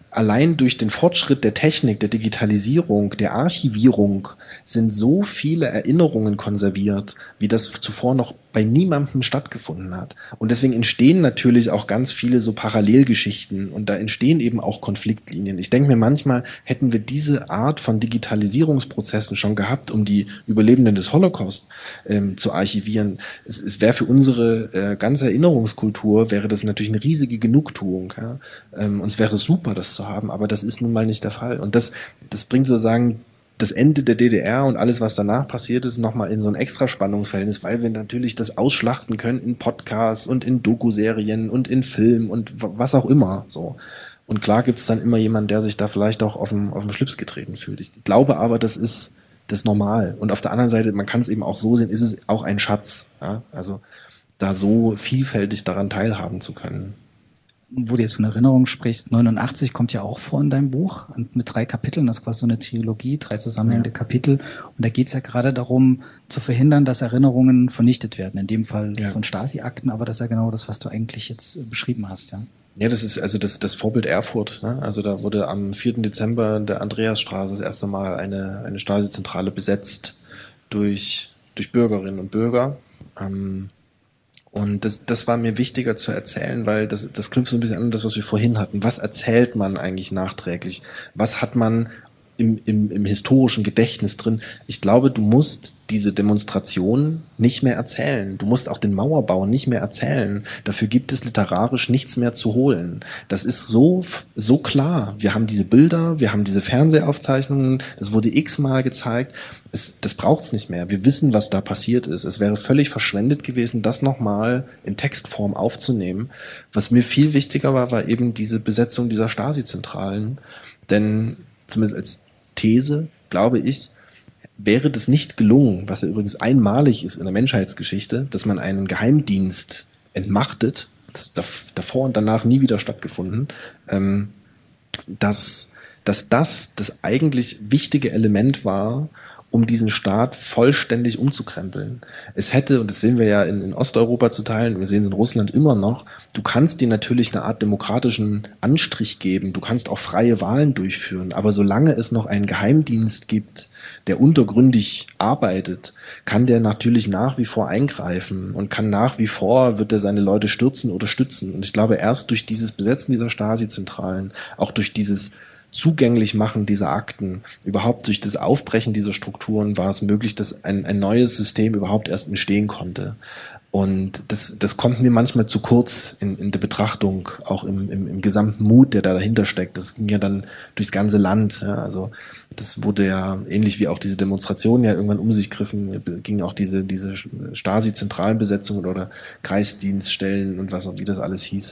allein durch den Fortschritt der Technik, der Digitalisierung, der Archivierung sind so viele Erinnerungen konserviert, wie das zuvor noch bei niemandem stattgefunden hat. Und deswegen entstehen natürlich auch ganz viele so Parallelgeschichten und da entstehen eben auch Konfliktlinien. Ich denke mir manchmal, hätten wir diese Art von Digitalisierungsprozessen schon gehabt, um die Überlebenden des Holocaust zu archivieren. Es wäre für unsere ganze Erinnerungskultur, wäre das natürlich eine riesige Genugtuung. Ja? Und es wäre super, das zu haben, aber das ist nun mal nicht der Fall. Und das bringt sozusagen das Ende der DDR und alles, was danach passiert ist, nochmal in so ein extra Spannungsverhältnis, weil wir natürlich das ausschlachten können in Podcasts und in Doku-Serien und in Filmen und was auch immer. So. Und klar gibt es dann immer jemanden, der sich da vielleicht auch auf dem Schlips getreten fühlt. Ich glaube aber, das ist normal. Und auf der anderen Seite, man kann es eben auch so sehen, ist es auch ein Schatz. Ja? Also da so vielfältig daran teilhaben zu können. Wo du jetzt von Erinnerung sprichst, 89 kommt ja auch vor in deinem Buch und mit 3 Kapiteln, das ist quasi so eine Trilogie, 3 zusammenhängende Kapitel. Und da geht's ja gerade darum, zu verhindern, dass Erinnerungen vernichtet werden. In dem Fall von Stasi-Akten, aber das ist ja genau das, was du eigentlich jetzt beschrieben hast, ja. Ja, das ist also das Vorbild Erfurt. Ne? Also da wurde am 4. Dezember in der Andreasstraße das erste Mal eine Stasi-Zentrale besetzt durch Bürgerinnen und Bürger. Und das war mir wichtiger zu erzählen, weil das knüpft so ein bisschen an das, was wir vorhin hatten. Was erzählt man eigentlich nachträglich? Was hat man im historischen Gedächtnis drin? Ich glaube, du musst diese Demonstration nicht mehr erzählen. Du musst auch den Mauerbau nicht mehr erzählen. Dafür gibt es literarisch nichts mehr zu holen. Das ist so klar. Wir haben diese Bilder, wir haben diese Fernsehaufzeichnungen, das wurde x-mal gezeigt. Das braucht's nicht mehr. Wir wissen, was da passiert ist. Es wäre völlig verschwendet gewesen, das nochmal in Textform aufzunehmen. Was mir viel wichtiger war eben diese Besetzung dieser Stasi-Zentralen. Denn zumindest als These, glaube ich, wäre das nicht gelungen, was ja übrigens einmalig ist in der Menschheitsgeschichte, dass man einen Geheimdienst entmachtet, das davor und danach nie wieder stattgefunden, dass das eigentlich wichtige Element war, um diesen Staat vollständig umzukrempeln. Es hätte, und das sehen wir ja in Osteuropa zu teilen, wir sehen es in Russland immer noch, du kannst dir natürlich eine Art demokratischen Anstrich geben, du kannst auch freie Wahlen durchführen, aber solange es noch einen Geheimdienst gibt, der untergründig arbeitet, kann der natürlich nach wie vor eingreifen und kann nach wie vor, wird er seine Leute stürzen oder stützen. Und ich glaube, erst durch dieses Besetzen dieser Stasi-Zentralen, auch durch dieses zugänglich machen dieser Akten, überhaupt durch das Aufbrechen dieser Strukturen war es möglich, dass ein neues System überhaupt erst entstehen konnte. Und das kommt mir manchmal zu kurz in der Betrachtung, auch im gesamten Mut, der da dahinter steckt. Das ging ja dann durchs ganze Land. Ja, also das wurde ja ähnlich wie auch diese Demonstrationen ja irgendwann um sich griffen, ging auch diese Stasi-Zentralenbesetzungen oder Kreisdienststellen und wie das alles hieß.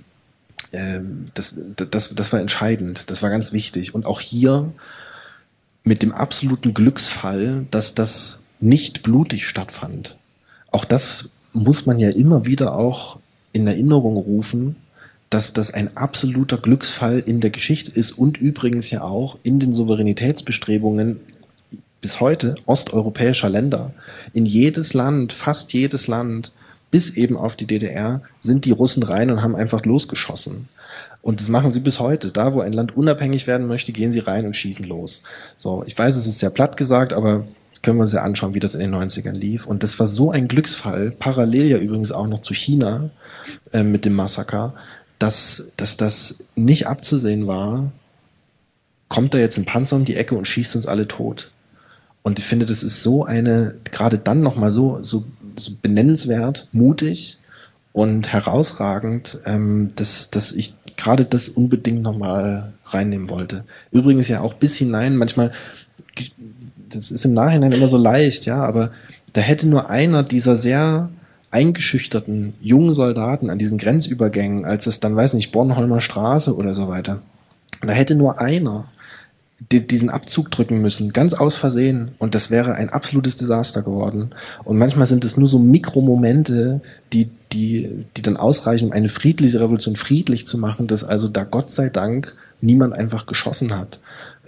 Das war entscheidend, das war ganz wichtig. Und auch hier mit dem absoluten Glücksfall, dass das nicht blutig stattfand. Auch das muss man ja immer wieder auch in Erinnerung rufen, dass das ein absoluter Glücksfall in der Geschichte ist und übrigens ja auch in den Souveränitätsbestrebungen bis heute osteuropäischer Länder. In jedes Land, fast jedes Land, bis eben auf die DDR, sind die Russen rein und haben einfach losgeschossen. Und das machen sie bis heute. Da, wo ein Land unabhängig werden möchte, gehen sie rein und schießen los. So, ich weiß, es ist sehr platt gesagt, aber können wir uns ja anschauen, wie das in den 90ern lief. Und das war so ein Glücksfall, parallel ja übrigens auch noch zu China mit dem Massaker, dass das nicht abzusehen war, kommt da jetzt ein Panzer um die Ecke und schießt uns alle tot. Und ich finde, das ist so gerade dann nochmal so benennenswert, mutig und herausragend, dass ich gerade das unbedingt nochmal reinnehmen wollte. Übrigens ja auch bis hinein, manchmal, das ist im Nachhinein immer so leicht, ja, aber da hätte nur einer dieser sehr eingeschüchterten jungen Soldaten an diesen Grenzübergängen, als es dann, weiß nicht, Bornholmer Straße oder so weiter, da hätte nur einer diesen Abzug drücken müssen, ganz aus Versehen, und das wäre ein absolutes Desaster geworden. Und manchmal sind es nur so Mikromomente, die dann ausreichen, um eine friedliche Revolution friedlich zu machen, dass also da Gott sei Dank niemand einfach geschossen hat.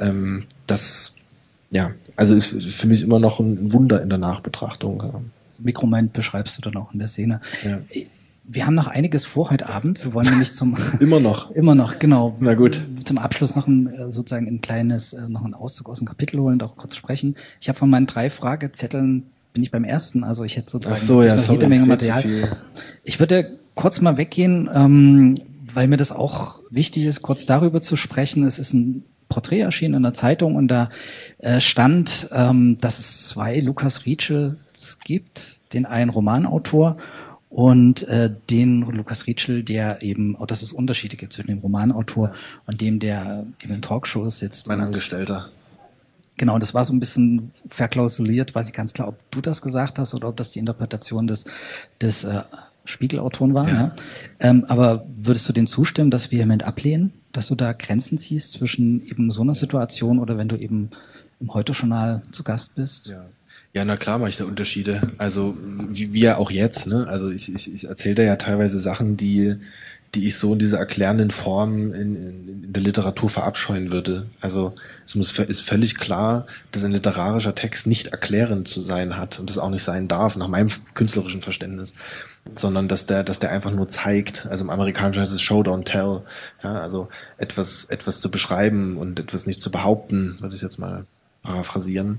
Also ist für mich immer noch ein Wunder in der Nachbetrachtung. Mikromoment beschreibst du dann auch in der Szene. Ja. Wir haben noch einiges vor heute Abend. Wir wollen nämlich Immer noch, genau. Na gut. zum Abschluss noch sozusagen ein kleines, noch einen Auszug aus dem Kapitel holen und auch kurz sprechen. Ich habe von meinen 3 Fragezetteln, bin ich beim ersten, also ich hätte sozusagen jede Menge Material. Ich würde kurz mal weggehen, weil mir das auch wichtig ist, kurz darüber zu sprechen. Es ist ein Porträt erschienen in der Zeitung und da stand, dass es 2 Lukas Rietschels gibt, den einen Romanautor und den Lukas Rietschel, der eben, dass es Unterschiede gibt zwischen dem Romanautor und dem, der eben in Talkshows sitzt. Mein Angestellter. Genau, das war so ein bisschen verklausuliert, weiß ich ganz klar, ob du das gesagt hast oder ob das die Interpretation des Spiegelautoren war. Ja. Aber würdest du dem zustimmen, dass wir vehement ablehnen, dass du da Grenzen ziehst zwischen eben so einer Situation oder wenn du eben im Heute-Journal zu Gast bist? Ja, na klar mache ich da Unterschiede. Also wie ja auch jetzt, ne? Also ich erzähle da ja teilweise Sachen, die ich so in dieser erklärenden Form in der Literatur verabscheuen würde. Also ist völlig klar, dass ein literarischer Text nicht erklärend zu sein hat und das auch nicht sein darf, nach meinem künstlerischen Verständnis, sondern dass der einfach nur zeigt. Also im Amerikanischen heißt es Show, don't tell. Ja, also etwas zu beschreiben und etwas nicht zu behaupten, würde ich jetzt mal paraphrasieren.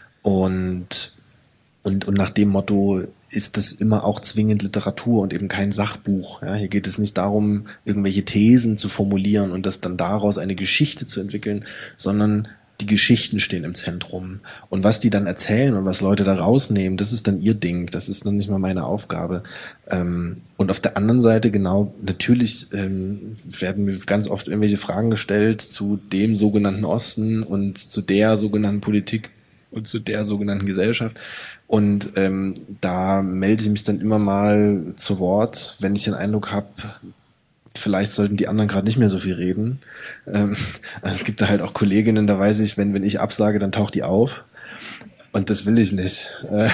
Und nach dem Motto ist das immer auch zwingend Literatur und eben kein Sachbuch. Ja, hier geht es nicht darum, irgendwelche Thesen zu formulieren und das dann daraus eine Geschichte zu entwickeln, sondern die Geschichten stehen im Zentrum. Und was die dann erzählen und was Leute da rausnehmen, das ist dann ihr Ding. Das ist dann nicht mal meine Aufgabe. Und auf der anderen Seite, genau, natürlich werden mir ganz oft irgendwelche Fragen gestellt zu dem sogenannten Osten und zu der sogenannten Politik und zu der sogenannten Gesellschaft. Und da melde ich mich dann immer mal zu Wort, wenn ich den Eindruck habe, vielleicht sollten die anderen gerade nicht mehr so viel reden. Also es gibt da halt auch Kolleginnen, da weiß ich, wenn ich absage, dann taucht die auf. Und das will ich nicht.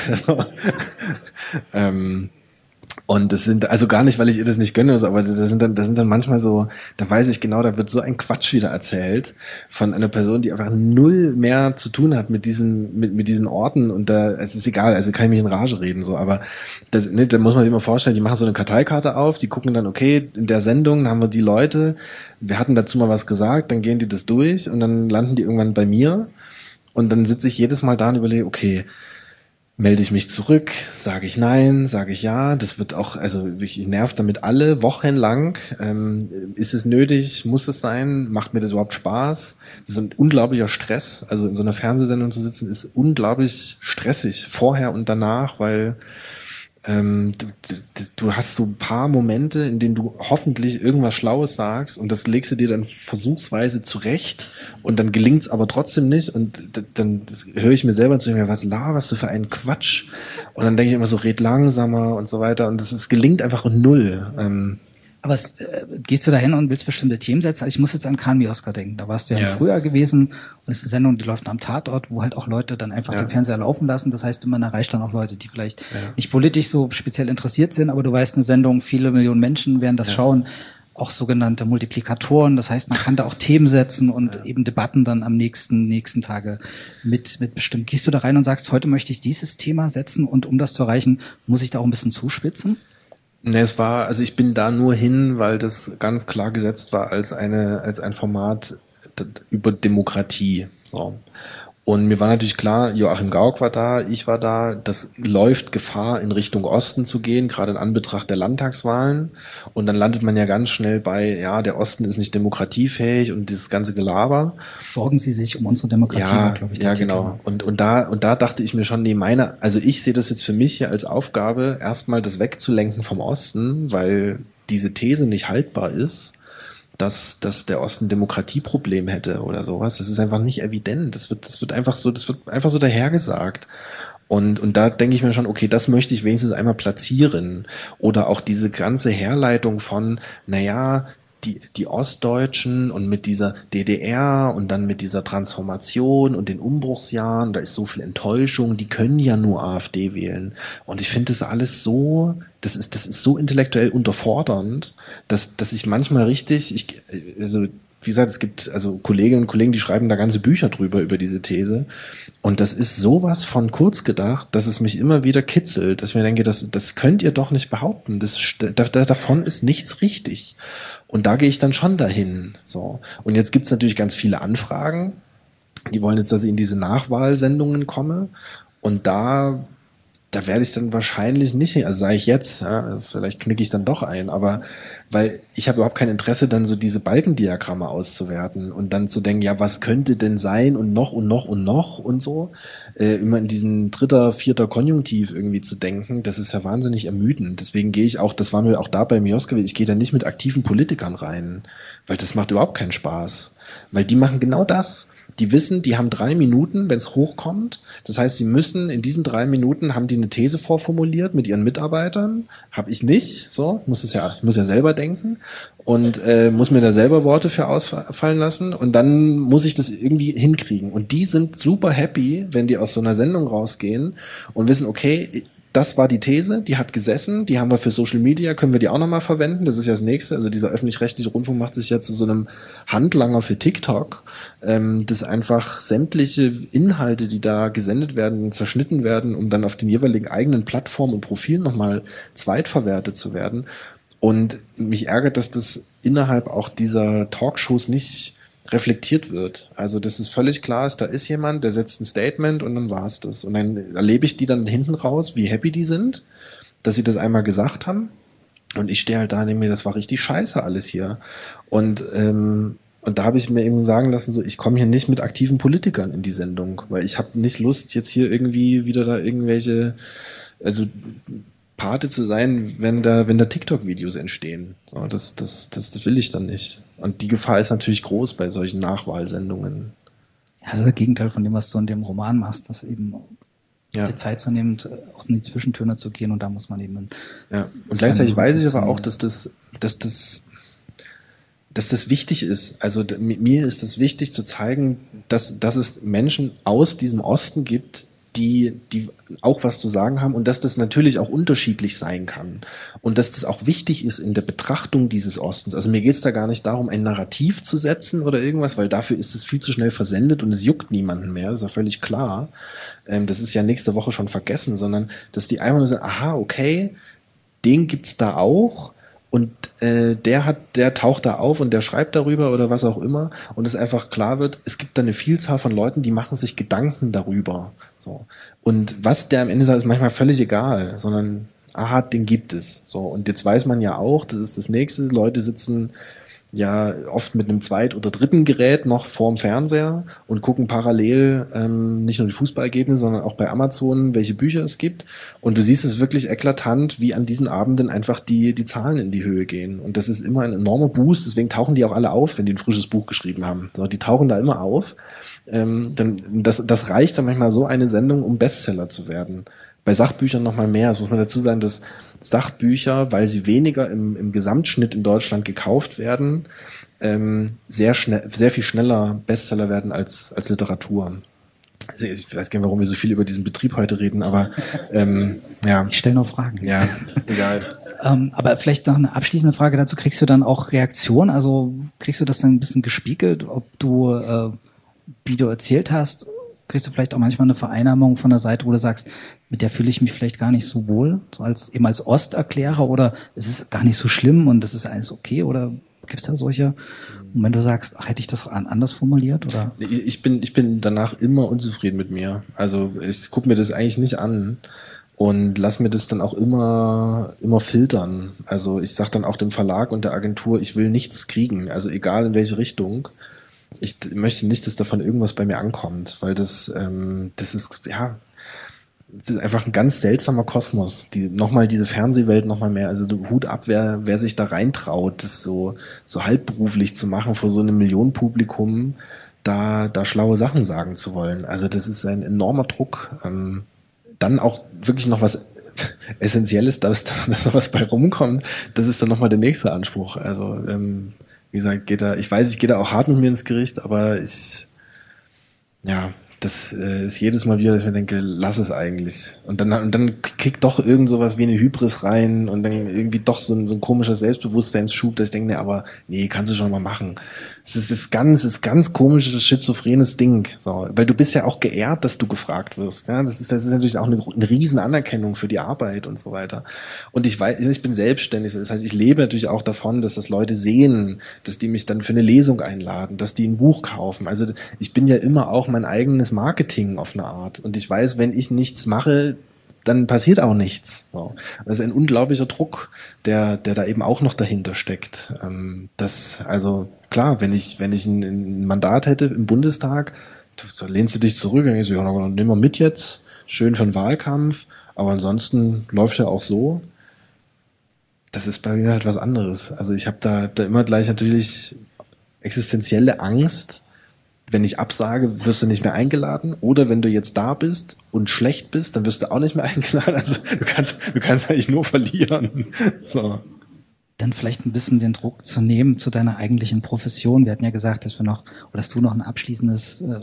Und das sind, also gar nicht, weil ich ihr das nicht gönne, aber das sind dann manchmal so, da weiß ich genau, da wird so ein Quatsch wieder erzählt von einer Person, die einfach null mehr zu tun hat mit diesen Orten und da, es ist egal, also kann ich mich in Rage reden, so, aber das, ne, da muss man sich immer vorstellen, die machen so eine Karteikarte auf, die gucken dann, okay, in der Sendung haben wir die Leute, wir hatten dazu mal was gesagt, dann gehen die das durch und dann landen die irgendwann bei mir und dann sitze ich jedes Mal da und überlege, okay, melde ich mich zurück, sage ich nein, sage ich ja, das wird auch, also ich nerv damit alle wochenlang, ist es nötig, muss es sein, macht mir das überhaupt Spaß, das ist ein unglaublicher Stress, also in so einer Fernsehsendung zu sitzen ist unglaublich stressig, vorher und danach, weil du hast so ein paar Momente, in denen du hoffentlich irgendwas Schlaues sagst und das legst du dir dann versuchsweise zurecht und dann gelingt's aber trotzdem nicht und dann höre ich mir selber zu, was laberst du für einen Quatsch und dann denke ich immer so, red langsamer und so weiter und es gelingt einfach null. Aber gehst du da hin und willst bestimmte Themen setzen? Also ich muss jetzt an Kahn Mioska denken. Da warst du ja früher gewesen und es ist eine Sendung, die läuft am Tatort, wo halt auch Leute dann einfach den Fernseher laufen lassen. Das heißt, man erreicht dann auch Leute, die vielleicht nicht politisch so speziell interessiert sind, aber du weißt, eine Sendung, viele Millionen Menschen werden das schauen. Auch sogenannte Multiplikatoren. Das heißt, man kann da auch Themen setzen und eben Debatten dann am nächsten Tage mit bestimmt. Gehst du da rein und sagst, heute möchte ich dieses Thema setzen und um das zu erreichen, muss ich da auch ein bisschen zuspitzen? Ne, also ich bin da nur hin, weil das ganz klar gesetzt war als ein Format über Demokratie. So. Und mir war natürlich klar, Joachim Gauck war da, ich war da, das läuft Gefahr, in Richtung Osten zu gehen, gerade in Anbetracht der Landtagswahlen. Und dann landet man ja ganz schnell bei, der Osten ist nicht demokratiefähig und dieses ganze Gelaber. Sorgen Sie sich um unsere Demokratie, glaube ich. Ja, genau. Und da dachte ich mir schon, also ich sehe das jetzt für mich hier als Aufgabe, erstmal das wegzulenken vom Osten, weil diese These nicht haltbar ist, dass der Osten ein Demokratieproblem hätte oder sowas. Das ist einfach nicht evident. Das wird einfach so dahergesagt. Und da denke ich mir schon, okay, das möchte ich wenigstens einmal platzieren. Oder auch diese ganze Herleitung von, die Ostdeutschen und mit dieser DDR und dann mit dieser Transformation und den Umbruchsjahren, da ist so viel Enttäuschung, die können ja nur AfD wählen. Und ich finde das alles so, das ist so intellektuell unterfordernd, dass ich manchmal wie gesagt, es gibt also Kolleginnen und Kollegen, die schreiben da ganze Bücher drüber, über diese These. Und das ist sowas von kurz gedacht, dass es mich immer wieder kitzelt, dass ich mir denke, das könnt ihr doch nicht behaupten. Davon ist nichts richtig. Und da gehe ich dann schon dahin. So. Und jetzt gibt's natürlich ganz viele Anfragen. Die wollen jetzt, dass ich in diese Nachwahlsendungen komme. Und da werde ich dann wahrscheinlich nicht hin, also sage ich jetzt, ja, vielleicht knicke ich dann doch ein, aber weil ich habe überhaupt kein Interesse, dann so diese Balkendiagramme auszuwerten und dann zu denken, ja, was könnte denn sein und noch und noch und noch und so, immer in diesen 3., 4. Konjunktiv irgendwie zu denken, das ist ja wahnsinnig ermüdend. Deswegen gehe ich auch, das war mir auch da bei Mioskowitz, ich gehe da nicht mit aktiven Politikern rein, weil das macht überhaupt keinen Spaß, weil die machen genau das. Die wissen, die haben 3 Minuten, wenn es hochkommt. Das heißt, sie müssen in diesen 3 Minuten, haben die eine These vorformuliert mit ihren Mitarbeitern. Habe ich nicht. So, ich muss ja selber denken und muss mir da selber Worte für ausfallen lassen. Und dann muss ich das irgendwie hinkriegen. Und die sind super happy, wenn die aus so einer Sendung rausgehen und wissen, okay, das war die These, die hat gesessen, die haben wir für Social Media, können wir die auch nochmal verwenden, das ist ja das Nächste, also dieser öffentlich-rechtliche Rundfunk macht sich ja zu so einem Handlanger für TikTok, dass einfach sämtliche Inhalte, die da gesendet werden, zerschnitten werden, um dann auf den jeweiligen eigenen Plattformen und Profilen nochmal zweitverwertet zu werden. Und mich ärgert, dass das innerhalb auch dieser Talkshows nicht reflektiert wird. Also dass es völlig klar ist, da ist jemand, der setzt ein Statement und dann war's das. Und dann erlebe ich die dann hinten raus, wie happy die sind, dass sie das einmal gesagt haben. Und ich stehe halt da und denke mir, das war richtig scheiße alles hier. Und da habe ich mir eben sagen lassen, so ich komme hier nicht mit aktiven Politikern in die Sendung, weil ich habe nicht Lust, jetzt hier irgendwie wieder da irgendwelche, also Pate zu sein, wenn da TikTok-Videos entstehen. So, das will ich dann nicht. Und die Gefahr ist natürlich groß bei solchen Nachwahlsendungen. Ja, das ist das Gegenteil von dem, was du in dem Roman machst, dass eben die Zeit zu nehmen, auch in die Zwischentöne zu gehen und da muss man eben... Ja, und gleichzeitig weiß ich aber auch, dass das wichtig ist. Also mir ist es wichtig zu zeigen, dass es Menschen aus diesem Osten gibt, die auch was zu sagen haben und dass das natürlich auch unterschiedlich sein kann und dass das auch wichtig ist in der Betrachtung dieses Ostens. Also mir geht es da gar nicht darum, ein Narrativ zu setzen oder irgendwas, weil dafür ist es viel zu schnell versendet und es juckt niemanden mehr, das ist ja völlig klar. Das ist ja nächste Woche schon vergessen, sondern dass die einfach nur sagen, aha, okay, den gibt's da auch. Und der taucht da auf und der schreibt darüber oder was auch immer und es einfach klar wird, es gibt da eine Vielzahl von Leuten, die machen sich Gedanken darüber. So. Und was der am Ende sagt, ist manchmal völlig egal, sondern aha, den gibt es. So. Und jetzt weiß man ja auch, das ist das Nächste, Leute sitzen ja oft mit einem 2. oder 3. Gerät noch vorm Fernseher und gucken parallel nicht nur die Fußballergebnisse, sondern auch bei Amazon, welche Bücher es gibt. Und du siehst es wirklich eklatant, wie an diesen Abenden einfach die Zahlen in die Höhe gehen. Und das ist immer ein enormer Boost, deswegen tauchen die auch alle auf, wenn die ein frisches Buch geschrieben haben. So, die tauchen da immer auf. Das reicht dann manchmal so eine Sendung, um Bestseller zu werden. Bei Sachbüchern noch mal mehr. Das muss man dazu sagen, dass Sachbücher, weil sie weniger im Gesamtschnitt in Deutschland gekauft werden, sehr viel schneller Bestseller werden als Literatur. Also ich weiß gar nicht, warum wir so viel über diesen Betrieb heute reden, aber ja. Ich stelle noch Fragen. Ja, egal. Aber vielleicht noch eine abschließende Frage dazu. Kriegst du dann auch Reaktionen? Also kriegst du das dann ein bisschen gespiegelt, ob du, wie du erzählt hast, kriegst du vielleicht auch manchmal eine Vereinnahmung von der Seite, wo du sagst, mit der fühle ich mich vielleicht gar nicht so wohl, so als Osterklärer, oder es ist gar nicht so schlimm und das ist alles okay, oder gibt's da solche? Und wenn du sagst, ach, hätte ich das anders formuliert, oder? Ich bin danach immer unzufrieden mit mir. Also ich gucke mir das eigentlich nicht an und lass mir das dann auch immer filtern. Also ich sag dann auch dem Verlag und der Agentur, ich will nichts kriegen, also egal in welche Richtung. Ich möchte nicht, dass davon irgendwas bei mir ankommt, weil das ist einfach ein ganz seltsamer Kosmos. Diese Fernsehwelt nochmal mehr. Also Hut ab, wer sich da reintraut, das so halbberuflich zu machen vor so einem Millionenpublikum, da schlaue Sachen sagen zu wollen. Also das ist ein enormer Druck. Dann auch wirklich noch was Essentielles, dass noch was bei rumkommt. Das ist dann nochmal der nächste Anspruch. Also wie gesagt, ich gehe da auch hart mit mir ins Gericht, aber das ist jedes Mal wieder, dass ich mir denke, lass es eigentlich. Und dann kickt doch irgend sowas wie eine Hybris rein und dann irgendwie doch so ein komischer Selbstbewusstseinsschub, dass ich denke, nee, kannst du schon mal machen. Es ist ganz komisches, schizophrenes Ding, so. Weil du bist ja auch geehrt, dass du gefragt wirst, ja. Das ist natürlich auch eine riesen Anerkennung für die Arbeit und so weiter. Und ich weiß, ich bin selbstständig, das heißt, ich lebe natürlich auch davon, dass das Leute sehen, dass die mich dann für eine Lesung einladen, dass die ein Buch kaufen. Also ich bin ja immer auch mein eigenes Marketing auf eine Art. Und ich weiß, wenn ich nichts mache, dann passiert auch nichts. So. Das ist ein unglaublicher Druck, der da eben auch noch dahinter steckt. Also klar, wenn ich ein Mandat hätte im Bundestag, da lehnst du dich zurück und denkst, ja, dann nehmen wir mit jetzt, schön für den Wahlkampf, aber ansonsten läuft ja auch so. Das ist bei mir halt was anderes. Also ich habe da immer gleich natürlich existenzielle Angst. Wenn ich absage, wirst du nicht mehr eingeladen. Oder wenn du jetzt da bist und schlecht bist, dann wirst du auch nicht mehr eingeladen. Also du kannst eigentlich nur verlieren. So. Dann vielleicht ein bisschen den Druck zu nehmen zu deiner eigentlichen Profession. Wir hatten ja gesagt, dass du noch einen abschließenden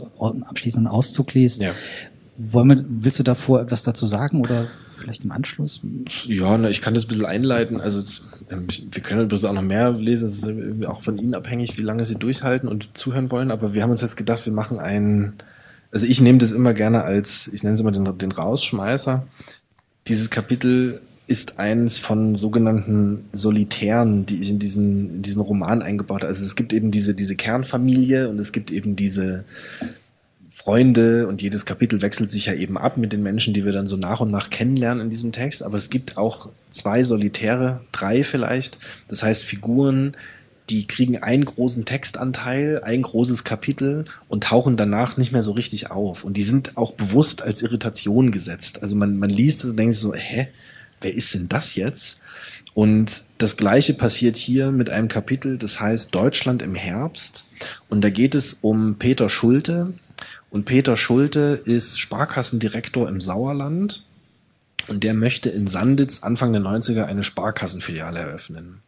Auszug liest. Ja. Willst du davor etwas dazu sagen oder vielleicht im Anschluss? Ja, ich kann das ein bisschen einleiten. Also wir können übrigens auch noch mehr lesen. Es ist auch von Ihnen abhängig, wie lange Sie durchhalten und zuhören wollen. Aber wir haben uns jetzt gedacht, wir machen also ich nehme das immer gerne ich nenne es immer den Rausschmeißer. Dieses Kapitel ist eins von sogenannten Solitären, die ich in diesen Roman eingebaut habe. Also es gibt eben diese Kernfamilie und es gibt eben diese Freunde und jedes Kapitel wechselt sich ja eben ab mit den Menschen, die wir dann so nach und nach kennenlernen in diesem Text. Aber es gibt auch 2 Solitäre, 3 vielleicht. Das heißt Figuren, die kriegen einen großen Textanteil, ein großes Kapitel und tauchen danach nicht mehr so richtig auf. Und die sind auch bewusst als Irritation gesetzt. Also man liest es und denkt so, wer ist denn das jetzt? Und das Gleiche passiert hier mit einem Kapitel, das heißt Deutschland im Herbst. Und da geht es um Peter Schulte. Und Peter Schulte ist Sparkassendirektor im Sauerland und der möchte in Sanditz Anfang der 90er eine Sparkassenfiliale eröffnen.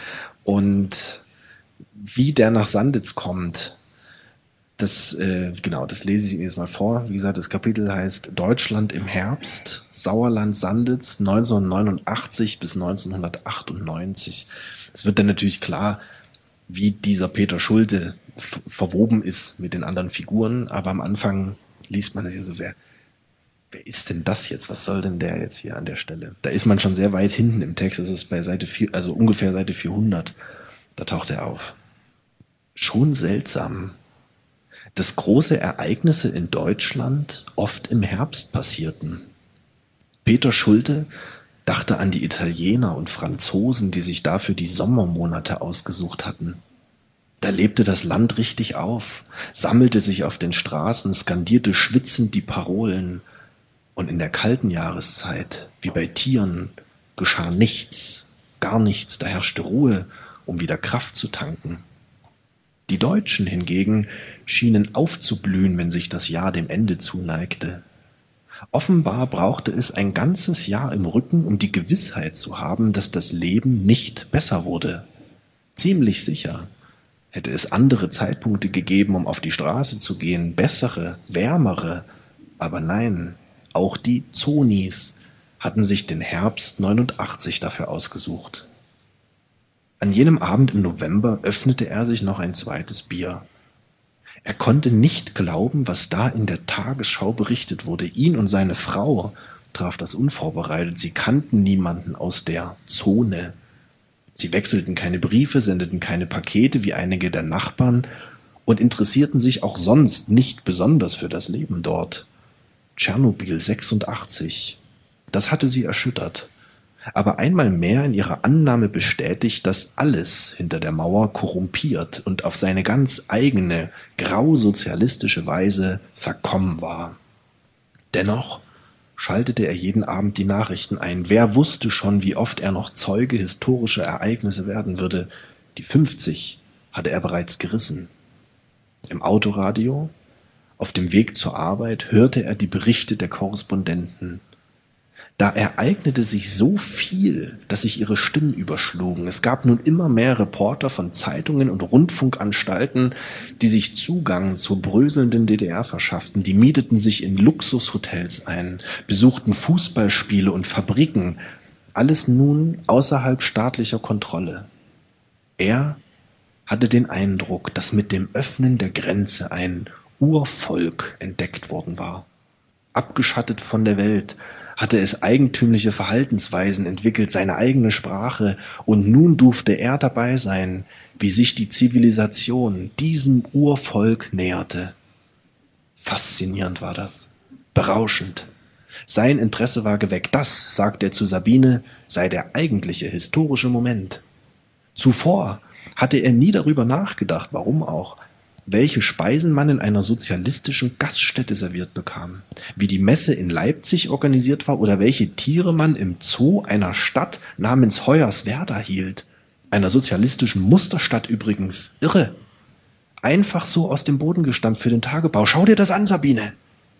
Und wie der nach Sanditz kommt, das lese ich Ihnen jetzt mal vor. Wie gesagt, das Kapitel heißt Deutschland im Herbst, Sauerland Sanditz 1989 bis 1998. Es wird dann natürlich klar, wie dieser Peter Schulte verwoben ist mit den anderen Figuren, aber am Anfang liest man das ja so, wer ist denn das jetzt? Was soll denn der jetzt hier an der Stelle? Da ist man schon sehr weit hinten im Text, das ist bei Seite 4, also ungefähr Seite 400, da taucht er auf. Schon seltsam, dass große Ereignisse in Deutschland oft im Herbst passierten. Peter Schulte dachte an die Italiener und Franzosen, die sich dafür die Sommermonate ausgesucht hatten. Da lebte das Land richtig auf, sammelte sich auf den Straßen, skandierte schwitzend die Parolen. Und in der kalten Jahreszeit, wie bei Tieren, geschah nichts, gar nichts, da herrschte Ruhe, um wieder Kraft zu tanken. Die Deutschen hingegen schienen aufzublühen, wenn sich das Jahr dem Ende zuneigte. Offenbar brauchte es ein ganzes Jahr im Rücken, um die Gewissheit zu haben, dass das Leben nicht besser wurde. Ziemlich sicher. Hätte es andere Zeitpunkte gegeben, um auf die Straße zu gehen, bessere, wärmere, aber nein, auch die Zonis hatten sich den Herbst 89 dafür ausgesucht. An jenem Abend im November öffnete er sich noch ein zweites Bier. Er konnte nicht glauben, was da in der Tagesschau berichtet wurde. Ihn und seine Frau traf das unvorbereitet. Sie kannten niemanden aus der Zone. Sie wechselten keine Briefe, sendeten keine Pakete wie einige der Nachbarn und interessierten sich auch sonst nicht besonders für das Leben dort. Tschernobyl 86, das hatte sie erschüttert, aber einmal mehr in ihrer Annahme bestätigt, dass alles hinter der Mauer korrumpiert und auf seine ganz eigene, grausozialistische Weise verkommen war. Dennoch schaltete er jeden Abend die Nachrichten ein. Wer wusste schon, wie oft er noch Zeuge historischer Ereignisse werden würde? Die 50 hatte er bereits gerissen. Im Autoradio, auf dem Weg zur Arbeit, hörte er die Berichte der Korrespondenten. Da ereignete sich so viel, dass sich ihre Stimmen überschlugen. Es gab nun immer mehr Reporter von Zeitungen und Rundfunkanstalten, die sich Zugang zur bröselnden DDR verschafften. Die mieteten sich in Luxushotels ein, besuchten Fußballspiele und Fabriken. Alles nun außerhalb staatlicher Kontrolle. Er hatte den Eindruck, dass mit dem Öffnen der Grenze ein Urvolk entdeckt worden war. Abgeschattet von der Welt, hatte es eigentümliche Verhaltensweisen entwickelt, seine eigene Sprache, und nun durfte er dabei sein, wie sich die Zivilisation diesem Urvolk näherte. Faszinierend war das, berauschend. Sein Interesse war geweckt. Das, sagt er zu Sabine, sei der eigentliche historische Moment. Zuvor hatte er nie darüber nachgedacht, warum auch, welche Speisen man in einer sozialistischen Gaststätte serviert bekam, wie die Messe in Leipzig organisiert war oder welche Tiere man im Zoo einer Stadt namens Hoyerswerda hielt, einer sozialistischen Musterstadt übrigens. Irre. Einfach so aus dem Boden gestampft für den Tagebau. Schau dir das an, Sabine.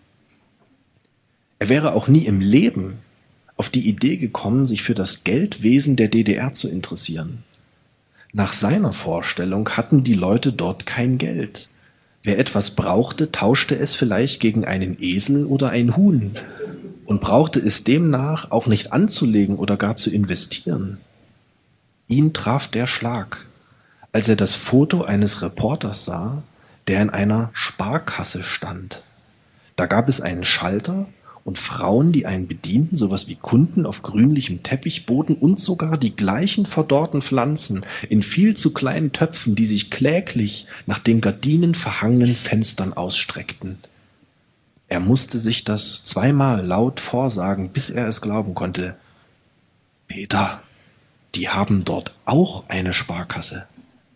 Er wäre auch nie im Leben auf die Idee gekommen, sich für das Geldwesen der DDR zu interessieren. Nach seiner Vorstellung hatten die Leute dort kein Geld. Wer etwas brauchte, tauschte es vielleicht gegen einen Esel oder ein Huhn und brauchte es demnach auch nicht anzulegen oder gar zu investieren. Ihn traf der Schlag, als er das Foto eines Reporters sah, der in einer Sparkasse stand. Da gab es einen Schalter und Frauen, die einen bedienten, sowas wie Kunden auf grünlichem Teppichboden und sogar die gleichen verdorrten Pflanzen in viel zu kleinen Töpfen, die sich kläglich nach den gardinenverhangenen Fenstern ausstreckten. Er musste sich das zweimal laut vorsagen, bis er es glauben konnte. Peter, die haben dort auch eine Sparkasse.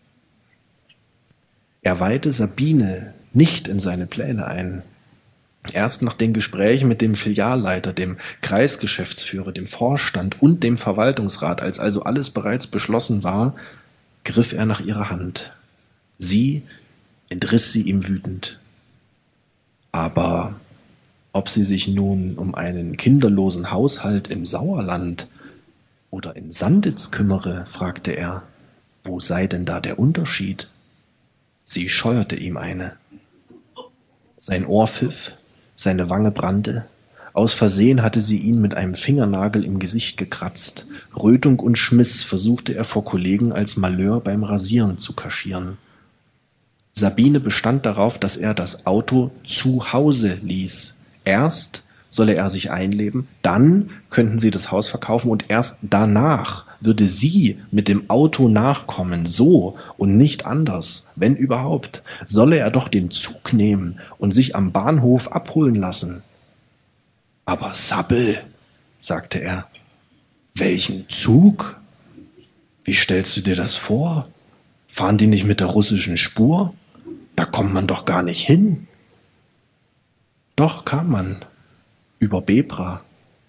Er weihte Sabine nicht in seine Pläne ein. Erst nach den Gesprächen mit dem Filialleiter, dem Kreisgeschäftsführer, dem Vorstand und dem Verwaltungsrat, als also alles bereits beschlossen war, griff er nach ihrer Hand. Sie entriss sie ihm wütend. Aber ob sie sich nun um einen kinderlosen Haushalt im Sauerland oder in Sanditz kümmere, fragte er. Wo sei denn da der Unterschied? Sie scheuerte ihm eine. Sein Ohr pfiff, seine Wange brannte. Aus Versehen hatte sie ihn mit einem Fingernagel im Gesicht gekratzt. Rötung und Schmiss versuchte er vor Kollegen als Malheur beim Rasieren zu kaschieren. Sabine bestand darauf, dass er das Auto zu Hause ließ. Erst solle er sich einleben, dann könnten sie das Haus verkaufen und erst danach würde sie mit dem Auto nachkommen, so und nicht anders, wenn überhaupt, solle er doch den Zug nehmen und sich am Bahnhof abholen lassen. Aber Sabbel, sagte er, welchen Zug? Wie stellst du dir das vor? Fahren die nicht mit der russischen Spur? Da kommt man doch gar nicht hin. Doch kam man. Über Bebra.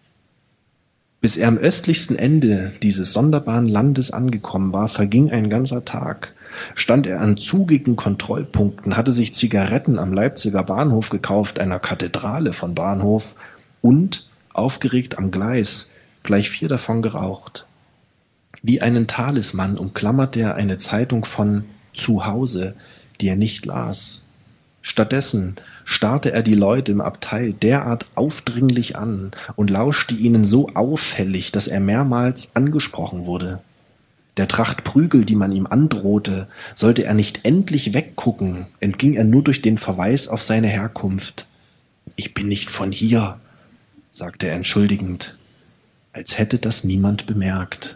Bis er am östlichsten Ende dieses sonderbaren Landes angekommen war, verging ein ganzer Tag. Stand er an zugigen Kontrollpunkten, hatte sich Zigaretten am Leipziger Bahnhof gekauft, einer Kathedrale von Bahnhof, und, aufgeregt am Gleis, gleich 4 davon geraucht. Wie einen Talisman umklammerte er eine Zeitung von zu Hause, die er nicht las. Stattdessen starrte er die Leute im Abteil derart aufdringlich an und lauschte ihnen so auffällig, dass er mehrmals angesprochen wurde. Der Tracht Prügel, die man ihm androhte, sollte er nicht endlich weggucken, entging er nur durch den Verweis auf seine Herkunft. »Ich bin nicht von hier«, sagte er entschuldigend, als hätte das niemand bemerkt.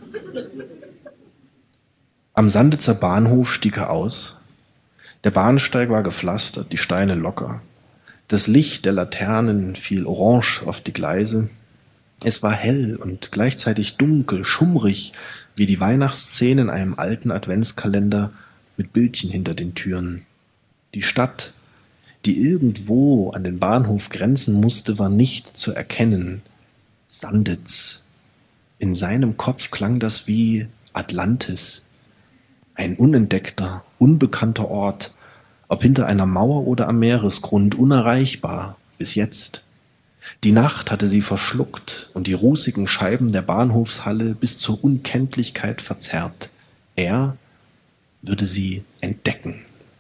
Am Sanditzer Bahnhof stieg er aus. Der Bahnsteig war gepflastert, die Steine locker. Das Licht der Laternen fiel orange auf die Gleise. Es war hell und gleichzeitig dunkel, schummrig, wie die Weihnachtsszene in einem alten Adventskalender mit Bildchen hinter den Türen. Die Stadt, die irgendwo an den Bahnhof grenzen musste, war nicht zu erkennen. Sanditz. In seinem Kopf klang das wie Atlantis. Ein unentdeckter, unbekannter Ort, ob hinter einer Mauer oder am Meeresgrund, unerreichbar, bis jetzt. Die Nacht hatte sie verschluckt und die rußigen Scheiben der Bahnhofshalle bis zur Unkenntlichkeit verzerrt. Er würde sie entdecken.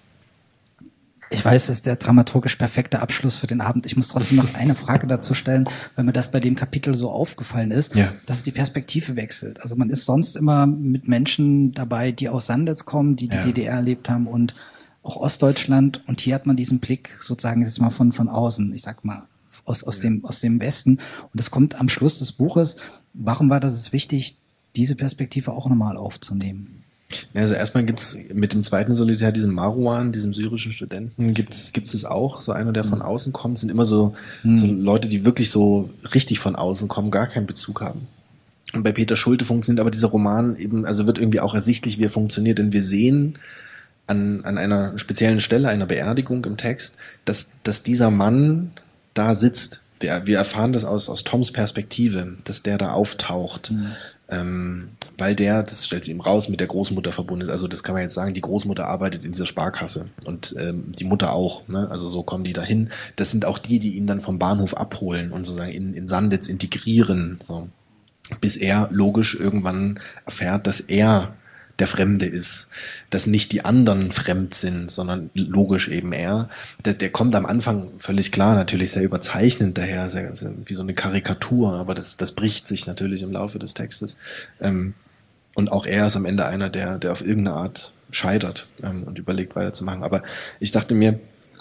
Ich weiß, das ist der dramaturgisch perfekte Abschluss für den Abend. Ich muss trotzdem noch eine Frage dazu stellen, weil mir das bei dem Kapitel so aufgefallen ist, dass es die Perspektive wechselt. Also man ist sonst immer mit Menschen dabei, die aus Sandetz kommen, die DDR erlebt haben und auch Ostdeutschland. Und hier hat man diesen Blick sozusagen jetzt mal von außen, ich sag mal, aus dem Westen. Und das kommt am Schluss des Buches. Warum war das wichtig, diese Perspektive auch nochmal aufzunehmen? Also erstmal gibt's mit dem zweiten Solitär, diesem Marwan, diesem syrischen Studenten, gibt's es auch, so einer, der von außen kommt, sind immer so Leute, die wirklich so richtig von außen kommen, gar keinen Bezug haben. Und bei Peter Schulte funktioniert aber dieser Roman eben, also wird irgendwie auch ersichtlich, wie er funktioniert, denn wir sehen an einer speziellen Stelle, einer Beerdigung im Text, dass dieser Mann da sitzt. Wir erfahren das aus Toms Perspektive, dass der da auftaucht. Weil der, das stellt sich ihm raus, mit der Großmutter verbunden ist. Also das kann man jetzt sagen, die Großmutter arbeitet in dieser Sparkasse und die Mutter auch. Ne? Also so kommen die dahin. Das sind auch die ihn dann vom Bahnhof abholen und sozusagen in Sandetz integrieren. So. Bis er logisch irgendwann erfährt, dass er der Fremde ist, dass nicht die anderen fremd sind, sondern logisch eben er. Der kommt am Anfang völlig klar, natürlich sehr überzeichnend daher, sehr wie so eine Karikatur, aber das bricht sich natürlich im Laufe des Textes. Und auch er ist am Ende einer, der auf irgendeine Art scheitert und überlegt weiterzumachen. Aber ich dachte mir,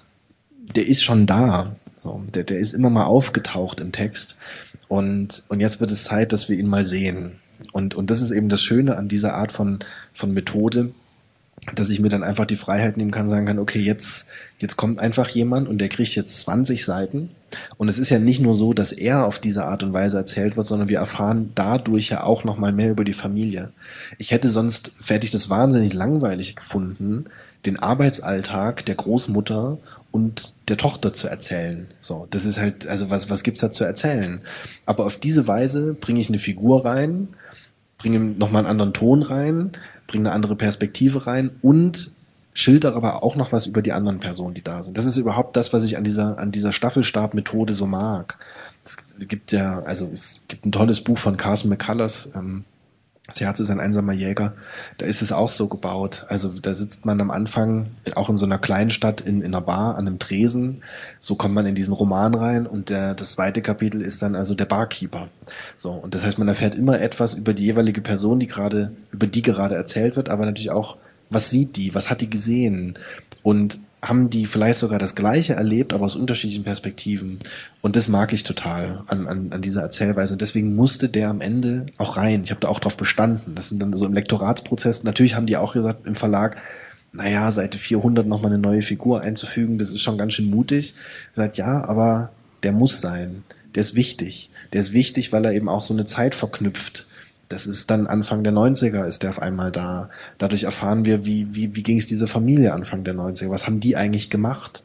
der ist schon da. So, der ist immer mal aufgetaucht im Text. Und jetzt wird es Zeit, dass wir ihn mal sehen. Und das ist eben das Schöne an dieser Art von Methode, dass ich mir dann einfach die Freiheit nehmen kann, sagen kann, okay, jetzt kommt einfach jemand und der kriegt jetzt 20 Seiten. Und es ist ja nicht nur so, dass er auf diese Art und Weise erzählt wird, sondern wir erfahren dadurch ja auch noch mal mehr über die Familie. Hätte ich das wahnsinnig langweilig gefunden, den Arbeitsalltag der Großmutter und der Tochter zu erzählen. So, das ist halt, also was gibt's da zu erzählen? Aber auf diese Weise bringe ich eine Figur rein, bringe nochmal einen anderen Ton rein, bringe eine andere Perspektive rein und schildere aber auch noch was über die anderen Personen, die da sind. Das ist überhaupt das, was ich an dieser Staffelstab-Methode so mag. Es gibt ein tolles Buch von Carson McCullers, Das Herz ist ein einsamer Jäger. Da ist es auch so gebaut. Also da sitzt man am Anfang auch in so einer kleinen Stadt in einer Bar an einem Tresen. So kommt man in diesen Roman rein und das zweite Kapitel ist dann also der Barkeeper. So, und das heißt, man erfährt immer etwas über die jeweilige Person, über die gerade erzählt wird, aber natürlich auch, was sieht die, was hat die gesehen und haben die vielleicht sogar das Gleiche erlebt, aber aus unterschiedlichen Perspektiven. Und das mag ich total an dieser Erzählweise. Und deswegen musste der am Ende auch rein. Ich habe da auch drauf bestanden. Das sind dann so im Lektoratsprozess. Natürlich haben die auch gesagt im Verlag, naja, Seite 400 nochmal eine neue Figur einzufügen, das ist schon ganz schön mutig. Ich gesagt, ja, aber der muss sein. Der ist wichtig. Der ist wichtig, weil er eben auch so eine Zeit verknüpft. Das ist dann Anfang der 90er ist der auf einmal da. Dadurch erfahren wir, wie ging es dieser Familie Anfang der 90er? Was haben die eigentlich gemacht?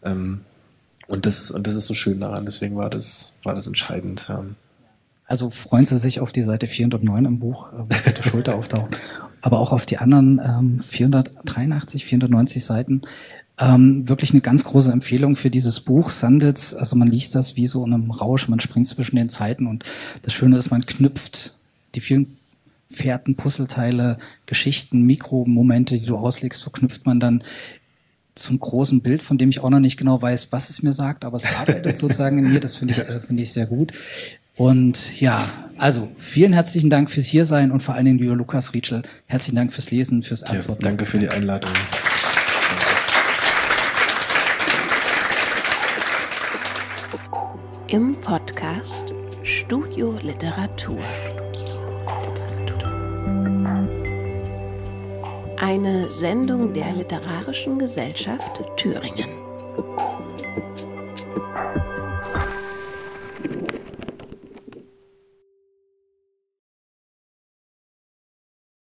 Und das ist so schön daran. Deswegen war das entscheidend. Ja. Also freuen Sie sich auf die Seite 409 im Buch, wo Peter Schulte auftaucht, aber auch auf die anderen 483, 490 Seiten. Wirklich eine ganz große Empfehlung für dieses Buch Sandetz. Also man liest das wie so in einem Rausch, man springt zwischen den Zeiten und das Schöne ist, man knüpft die vielen Fährten, Puzzleteile, Geschichten, Mikromomente, die du auslegst, verknüpft man dann zum großen Bild, von dem ich auch noch nicht genau weiß, was es mir sagt, aber es arbeitet sozusagen in mir. Das finde ich sehr gut. Und ja, also vielen herzlichen Dank fürs Hiersein und vor allen Dingen, lieber Lukas Rietschel, herzlichen Dank fürs Lesen, fürs Antworten. Ja, danke für die Einladung. Im Podcast Studio Literatur. Eine Sendung der Literarischen Gesellschaft Thüringen.